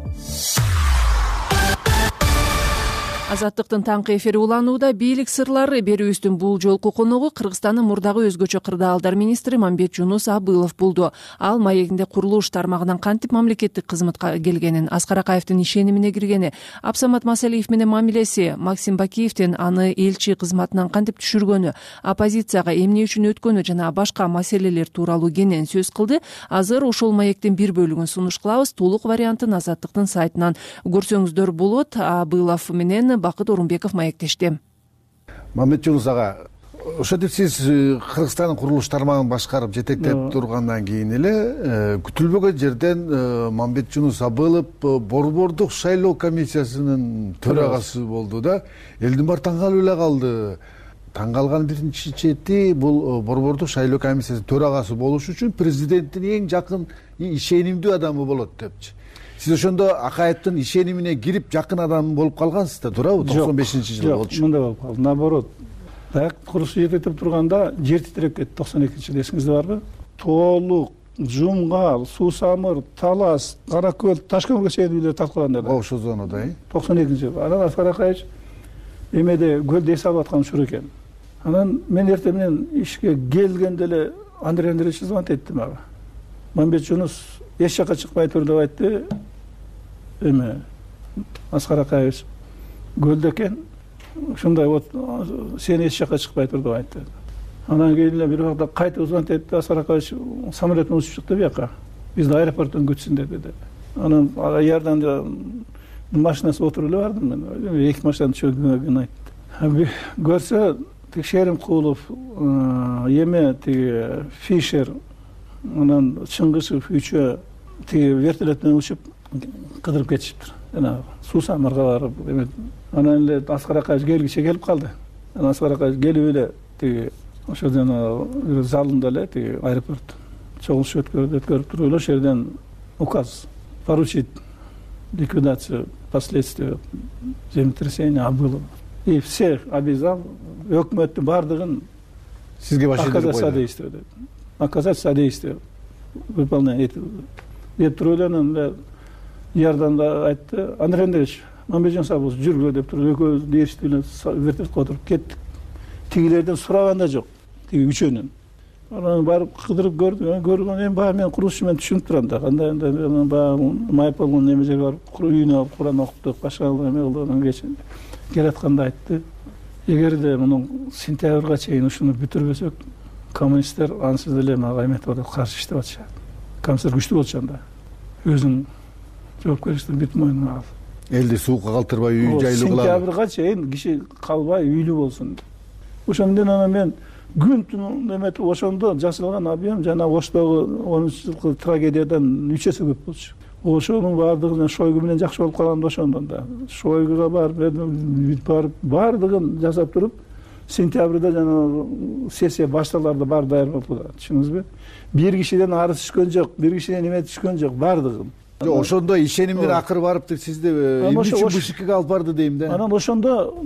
Азаттыктын таңкы эфири уланууда. Бийлик сырлары берүүбүздүн бул жолку коногу Кыргызстандын мурдагы өзгөчө кырдаалдар министри Мамбетжунус Абылов болду. Ал маегинде курулуш тармагынан кантип мамлекеттик кызматка келгенин, Аскар Акаевдин ишенимине киргени, Абсамат Масалиев менен мамилеси, Максим Бакиевдин аны элчи кызматынан кантип түшүргөнү, оппозицияга эмне үчүн өткөнү жана башка маселелер тууралуу кенен сөз кылды. Азыр ошол маектин бир бөлүгүн сунуш кылабыз. Толук вариантын Азаттыктын сайтынан көрсөңүздөр болот. Абылов менен Бакыт Орунбеков маектешти. Мамбетжунус ага, ошентип сиз Кыргызстандын курулуш тармагын башкарып жетектеп тургандан кийин эле күтүлбөгөн жерден Мамбетжунус Абылов борбордук шайлоо комиссиясынын төрагасы болду да. Элдин баары таң калып эле калды. Таң калган биринчи чети бул борбордук шайлоо комиссиясынын төрагасы болуш үчүн президенттин эң жакын ишенимдүү адамы болот депчи. Сиз ошондо Акаевдин ишенимине кирип жакын адам болуп калгансыз да, туурабы? 95-жылы болчу. Мындай болуп калды. Наоборот. Даяк курулуш жетектеп турганда жер титиреп кетти 92-жылы, эсиңизде барбы? Тоолук, Жумгал, Суусамыр, Талас, Каракөл, Ташкенге чейин үйлөр талкаланды. Ошол зонада, 92-жылы. Анан Аскар Акаевич эмеде көлдө эсап аткан учур экен. Анан мен эртең менен ишке келгенде эле Андрей Андреевич звонить этти мага. Мамбетжунус эч жака чыкпай тур деп айтты. Эме Аскар Акаевич көлдө экен. Ушундай вот сен эч жака чыкпай тур деп айтты. Анан кийин эле бир убакта кайтып звонить этти. Аскар Акаевич самолеттен учуп чыкты бияка. Бизди аэропорттон күтсүн деди. Анан ярдан машинасына отуруп эле бардым мен. Эки машинаны чөгүнгөн айтты. Көрсө текшерим кылып, эме тиги Фишер, анан Чыңгышев үчөө тиги вертолеттен учуп кыдырып кетишиптир. Жана суу самырга барып, эме анан эле Аскар Акаевич келгиче келип калды. Анан Аскар Акаевич келип эле тиги ошо жана залында эле тиги аэропорт чогулуш өткөрүп туруп эле ошол жерден указ поручить ликвидацию последствий землетрясения Абылова. И всех обязал өкмөттүн бардыгын сизге оказать содействие деп. Оказать содействие выполнение деп туруп эле анан Ярданда айтты. Андрей Андреевич, Мамбетжан Сабыз жүргүлө деп туруп экөөбүз эшиктип эле вертолетке отуруп кеттик. Тигилерден сураган да жок. Тиги үчөөнүн. Анан барып кыдырып көрдүм. Эми баягы мен курулушчу түшүнүп турам да. Кандай баягы майыпалган эме жерге барып үйүнө алып Куран окуттук, башка эме кылды. Анан кечин келатканда айтты. Эгерде мунун сентябрга чейин ушуну бүтүрбөсөк, коммунисттер ансыз эле мага эметип атат, каршы иштеп атышат. Коммунисттер күчтүү болчу анда. Өзүнүн жоопкерчилигин бүт мойнуна алып. Элди суукка калтырбай үй жайлуу кылалы. Сентябрга чейин киши калбай үйлүү болсун. Ошондон анан мен күн түн эметип ошондо жасалган объем жана Оштогу 13-жылкы трагедиядан 3 эсе көп болчу. Ошонун баардыгын Шойгу менен жакшы болуп калганда ошондон да. Шойгуга барып баардыгын жасап туруп, сентябрда жана сессия башталарда бар даяр болуп калат. Түшүндүңүзбү? Бир кишиден арыз түшкөн жок, бир кишиден эме түшкөн жок, бардыгын. Ошондо ишенимден акыр барыптыр сизди эмне үчүн БШКга алып барды дейм да. Анан ошондо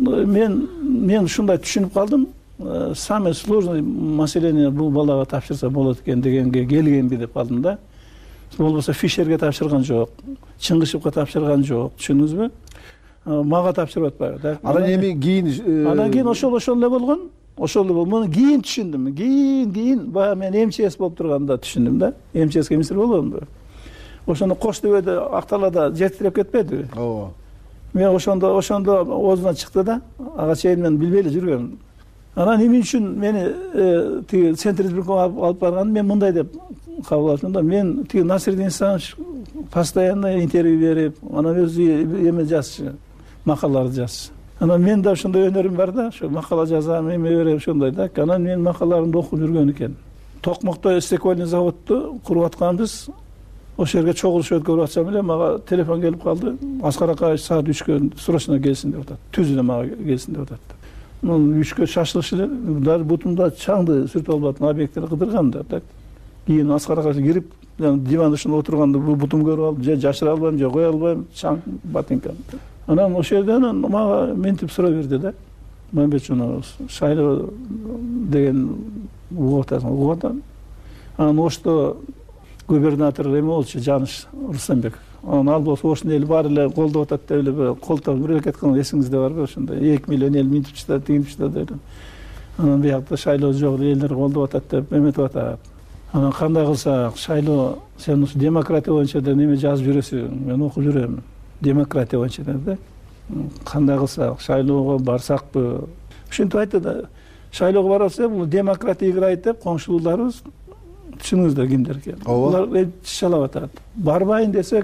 мен ушундай түшүнүп калдым. Самый сложный маселени бул балага тапшырса болот экен дегенге келгенби деп калдым да. Болбосо Фишерге тапшырган жок, Чыңгышевге тапшырган жок, түшүндүңүзбү? Мага тапшырып атпайбы да. Анан эми кийин ошол эле болгон. Ошол эле болгон. Муну кийин түшүндүм. Кийин баягы мен МЧС болуп турганда түшүндүм да. МЧС министр болгонмун. Ошондо Кош дөбөдө Акталада жетиктеп кетпедиби? Ооба. Мен ошондо оозунан чыкты да. Ага чейин мен билбей эле жүргөм. Анан эмне үчүн мени тиги Центр избиркомго алып барган мен мындай деп кабыл алдым да. Мен тиги Насирдин Исламович постоянно интервью берип, анан өзү эме жазчу, макалаларды жазчу. Анан мен да ошондой өнөрүм бар да, ошо макала жазам, эме берем ошондой да. Анан мен макалаларымды окуп жүргөн экен. Токмокто стекольный заводду куруп атканбыз. Ошол жерге чогулуш өткөрүп атсам эле мага телефон келип калды. Аскар Акаевич саат 3кө срочно келсин деп атат. Түз эле мага келсин деп атат. 3кө шашылыш эле, даже бутумда чаңды сүртүп албадым, объекттерди кыдырган да. Кийин Аскар Акаевич кирип, диван ушунда отурганда бул бутум көрүп алып, же жашыра албайм, же кое албайм, чаң ботинкам. Анан ошол жерден мага ментип суроо берди да. Мамбетжан Шайлоо деген угуп атасың. Анан Ошто губернатор эме болчу, Жаныш Рустамбеков. Анан ал болсо ошону эл баары эле колдоп атат деп эле колтоп аракет кылган эсиңизде барбы ошондой 2 миллион эл минтип чыкты, тигинип чыкты деп. Анан биякта Шайлоо жок элдер колдоп атат деп эметип атат. Анан кандай кылсак, Шайлоо сен ушу демократия боюнча да неме жазып жүрөсүң, мен окуп жүрөм. Демократия боюнча да. Кандай кылсак, Шайлоого барсакпы? Ушинтип айтты да. Шайлоого барсак, бул демократия играет деп коңшуларыбыз түшүнүңүздөр кимдер экен. Алар чалап атат. Барбайын десек,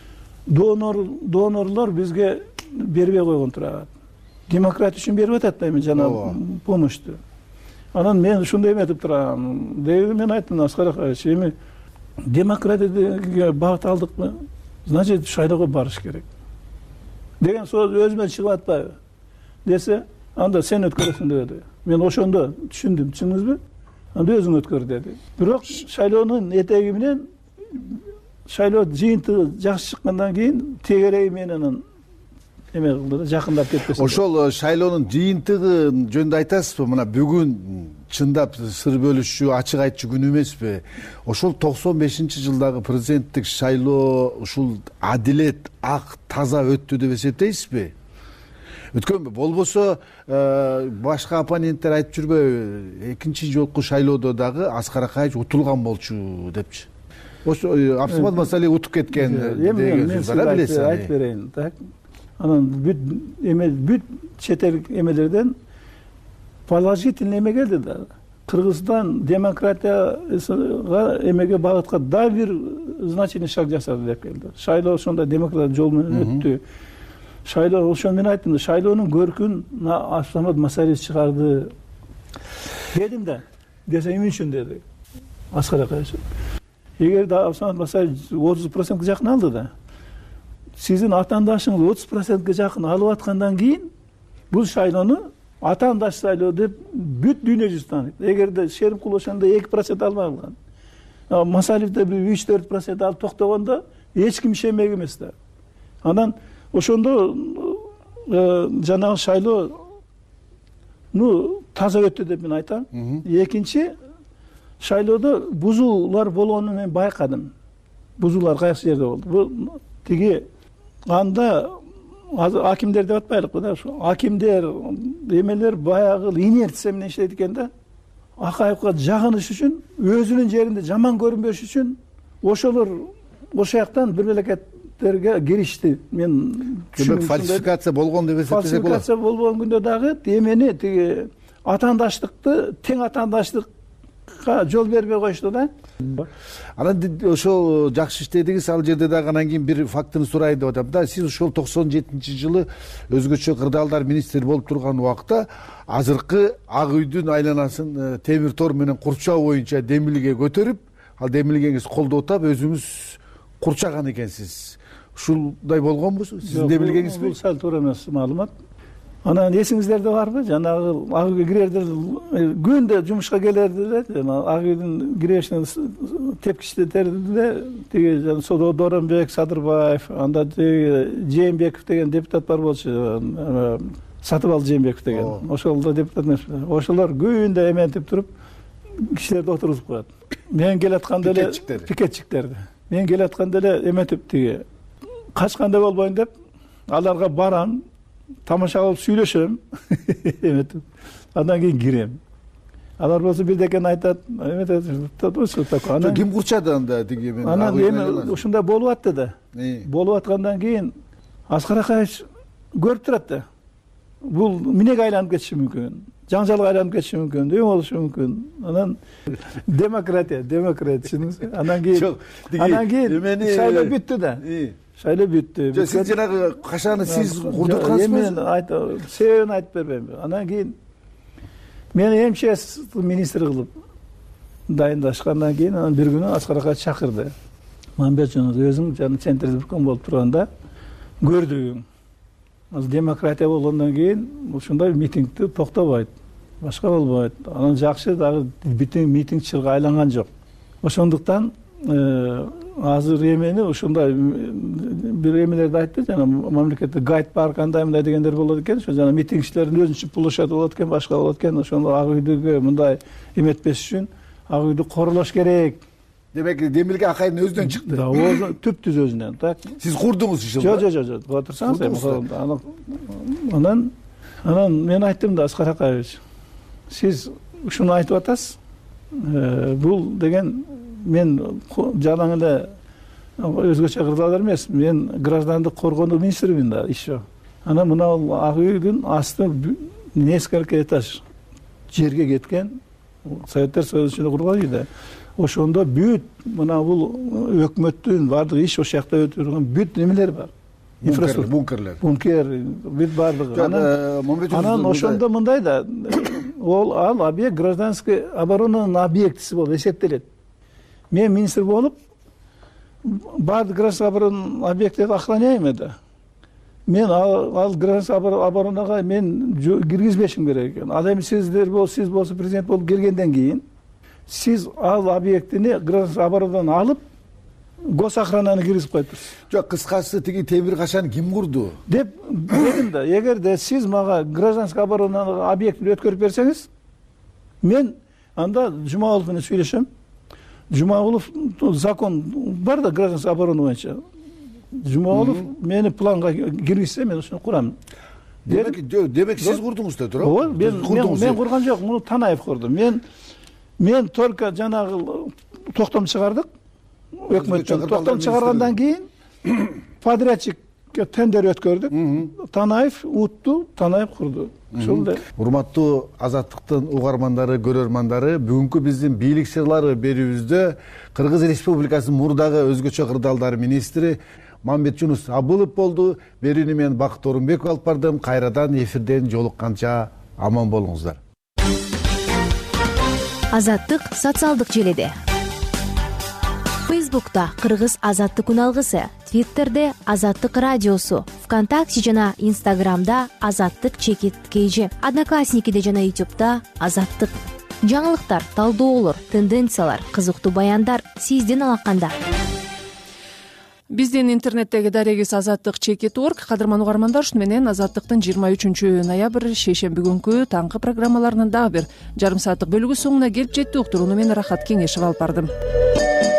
донорлор бизге бербей койгон турат. Демократия үчүн берип атат да эми жана помощту. Анан мен ушундай эметип турам. Деги мен айттым Аскар Акаевич, эми демократияга багыт алдыкпы? Значит, Шайлоого барыш керек. Деген сөз өзүмөн чыгып атпайбы? Десе, анда сен өткөрөсүң деди. Мен ошондо түшүндүм, түшүндүңүзбү? Анда өзүң өткөр деди. Бирок Шайлоонун этеги менен Шайлоо жыйынтыгы жакшы чыккандан кийин тегереги менен эме кылды да, жакындап кетпесин. Ошол Шайлоонун жыйынтыгы жөнүндө айтасызбы? Мына бүгүн чындап сыр бөлүшүү, ачык айтчу күн эмеспи? Ошол 95-жылдагы президенттик шайлоо ушул адилет, ак, таза өттү деп эсептейсизби? Өткөнбү? Болбосо башка оппоненттер айтып жүрбөйбү? Экинчи жолку шайлоодо дагы Аскар Акаевич утулган болчу депчи. ошо абсымат маселе утуп кеткен деген мен сөз бар, билесиз айтып берейин. Так. Анан бүт чет эл эмелерден положительный эме келди да. Кыргызстан демократияга эмеге багытка да бир значительный шаг жасады деп келди. Шайлоо ошондой демократия жол менен өттү. Шайлоо ошону мен айттым, шайлоонун көркүн Абсамат Масалиев чыгарды дедим да. Десе эмне үчүн деди. Аскар Акаевич. Эгерде Абсамат Масалиев 30%га жакын алды да. Сиздин атаандашыңыз 30%га жакын алып аткандан кийин бул шайлоону атаандаш шайлоо деп бүт дүйнө жүзү тааныйт. Эгерде Шеримкул ошондо 2% албай калган, Масалиевде 3-4% алып токтогондо эч ким ишенбек эмес да. Анан ошондо жанагы шайлоо таза өттү деп мен айтам. Экинчи, шайлоодо бузуулар болгонун мен байкадым. Бузуулар кайсы жерде болду? Бул тиги анда акимдер деп атпайлыкпы да, ошо акимдер эмелер баягы инерция менен иштейт экен да. Акаевга жагыныш үчүн, өзүнүн жеринде жаман көрүнбөш үчүн ошолор ошол жактан бир мамлекеттерге киришти. Мен фальсификация болгон деп эсептесек болот. Фальсификация болгон күндө дагы эмени тиги атаандаштыкты, тең атаандаштыкка жол бербей коюшту да. Анан ошол жакшы иштедиңиз, ал жерде дагы анан кийин бир фактыны сурайын деп атам да. Сиз ошол 97-жылы өзгөчө кырдаалдар министри болуп турган убакта азыркы Ак үйдүн айланасын темир тор менен курчоо боюнча демилге көтөрүп, ал демилгеңиз колдоп атап өзүңүз курчаган экенсиз. Ушундай болгонбу? Сиздин демилгеңизби? Бул сал туура эмес маалымат. Анан эсиңиздерде барбы? Жанагы Ак үйгө кирерде күндө жумушка келерди эле. Ак үйдүн кирешинен тепкичтерди эле. Тиги жана Доронбек Садырбаев, анда Жээнбеков деген депутат бар болчу. Сатыбал Жээнбеков деген. Ошол да депутат эмес. Ошолор күндө эментип туруп кишилерди отургузуп коет. Мен келатканда эле пикетчиктерди. Мен келатканда эле эметип тиги качканда болбойн деп аларга барам. Тамаша кылып сүйлөшөм. Эметип. Андан кийин кирем. Алар болсо бирдекени айтат. Ким курчады анда тиги мен? Анан эми ушундай болуп атты да. Болуп аткандан кийин Аскар Акаевич көрүп турат да. Бул эмнеге айланып кетиши мүмкүн? Жаңжалга айланып кетиши мүмкүн, эме болушу мүмкүн. Анан демократия. Анан кийин шайлоо бүттү да. Шайлоо бүттү. Сиз жанагы кашаны сиз курдуткансызбы? Мен себебин айтып бербейм. Анан кийин мени МЧС министри кылып дайындашкандан кийин анан бир күнү Аскар Акаевич чакырды. Мамбетжон өзүң жана центрде бүткөн болуп турганда көрдүң. Демократия болгондон кийин ушундай митингди токтобойт. Башка болбойт. Анан жакшы дагы бүтүн митингчилерге айланган жок. Ошондуктан азыр эмени ушундай бир эмелерди айтты, жана мамлекетте гайд бар кандай мындай дегендер болот экен, ошо жана митингчилердин өзүнчө площадь болот экен, башка болот экен, ошондо Ак үйдүгө мындай эметпеш үчүн Ак үйдү корулош керек. Демек демилге Акаевдин өзүнөн чыкты. Да, ооба түптүз өзүнөн, так. Сиз курдуңуз иши? Жок. Отурсаңыз, анан мен айттым да, Аскар Акаевич, сиз ушуну айтып атасыз. Бул деген мен жалаң эле өзгөчө кырдаалдар эмес, мен граждандык коргонуу министримин да, еще. Анан мына Ак үйдүн асты несколько этаж жерге кеткен, Советтер Союзу ичинде курган үй да. Ошондо бүт мына бул өкмөттүн бардык иш ошол жакта өтүп турган бүт немелер бар. Бункерлер. Бүт бардыгы. Анан ошондо мындай да, ал объект гражданский оборонанын объектиси болуп эсептелет. Мен министр болуп, бардык гражданский оборонанын объекттерди охраняем да. Мен ал гражданский оборонага мен киргизбешим керек экен. Ал эми сиз болсо президент болуп келгенден кийин сиз ал объектини гражданский оборонадан алып, госохрананы киргизип коюптурсуз. Жок, кыскасы тиги темир кашаны ким курду? Деп дедим да, эгерде сиз мага гражданский оборонаны объектин өткөрүп берсеңиз, мен анда Жумагулов менен сүйлөшөм. Жумагулов закон бар да гражданский оборона боюнча. Жумагулов мени планга киргизсе, мен ошону курам. Демек сиз курдуңуз да, туура? Ооба, мен курган жок, муну Танаев курду. Мен только жанагы токтом чыгардык. өкмөттөн токтом чыгаргандан кийин подрядчикке тендер өткөрдүк. Танаев утту, Танаев курду. Ушул эле. Урматтуу Азаттыктын угармандары, көрөрмандары, бүгүнкү биздин бийлик сырлары берүүбүздө Кыргыз Республикасынын мурдагы өзгөчө кырдаалдар министри Мамбетжунус Абылов болду. Берүүнү мен Бакыт Орунбеков алып бардым. Кайрадан эфирден жолукканча аман болуңуздар. Азаттык социалдык желеде. Фейсбукта Кыргыз Азаттык үналгысы, Твиттерде Азаттык радиосу, ВКонтакте жана Инстаграмда Азаттык чекит кейжи, Одноклассникиде жана Ютубта Азаттык. Жаңылыктар, талдоолор, тенденциялар, кызыктуу баяндар сиздин алаканда. Биздин интернеттеги дарегибиз azattik.org. Кадырман угармандар, ушуну менен Азаттыктын 23 ноябрь шейшемби күнкү таңкы программаларынын дагы бир жарым сааттык бөлүгү соңуна келип жетти. Уктурууну мен Рахат Кеңешев алып бардым.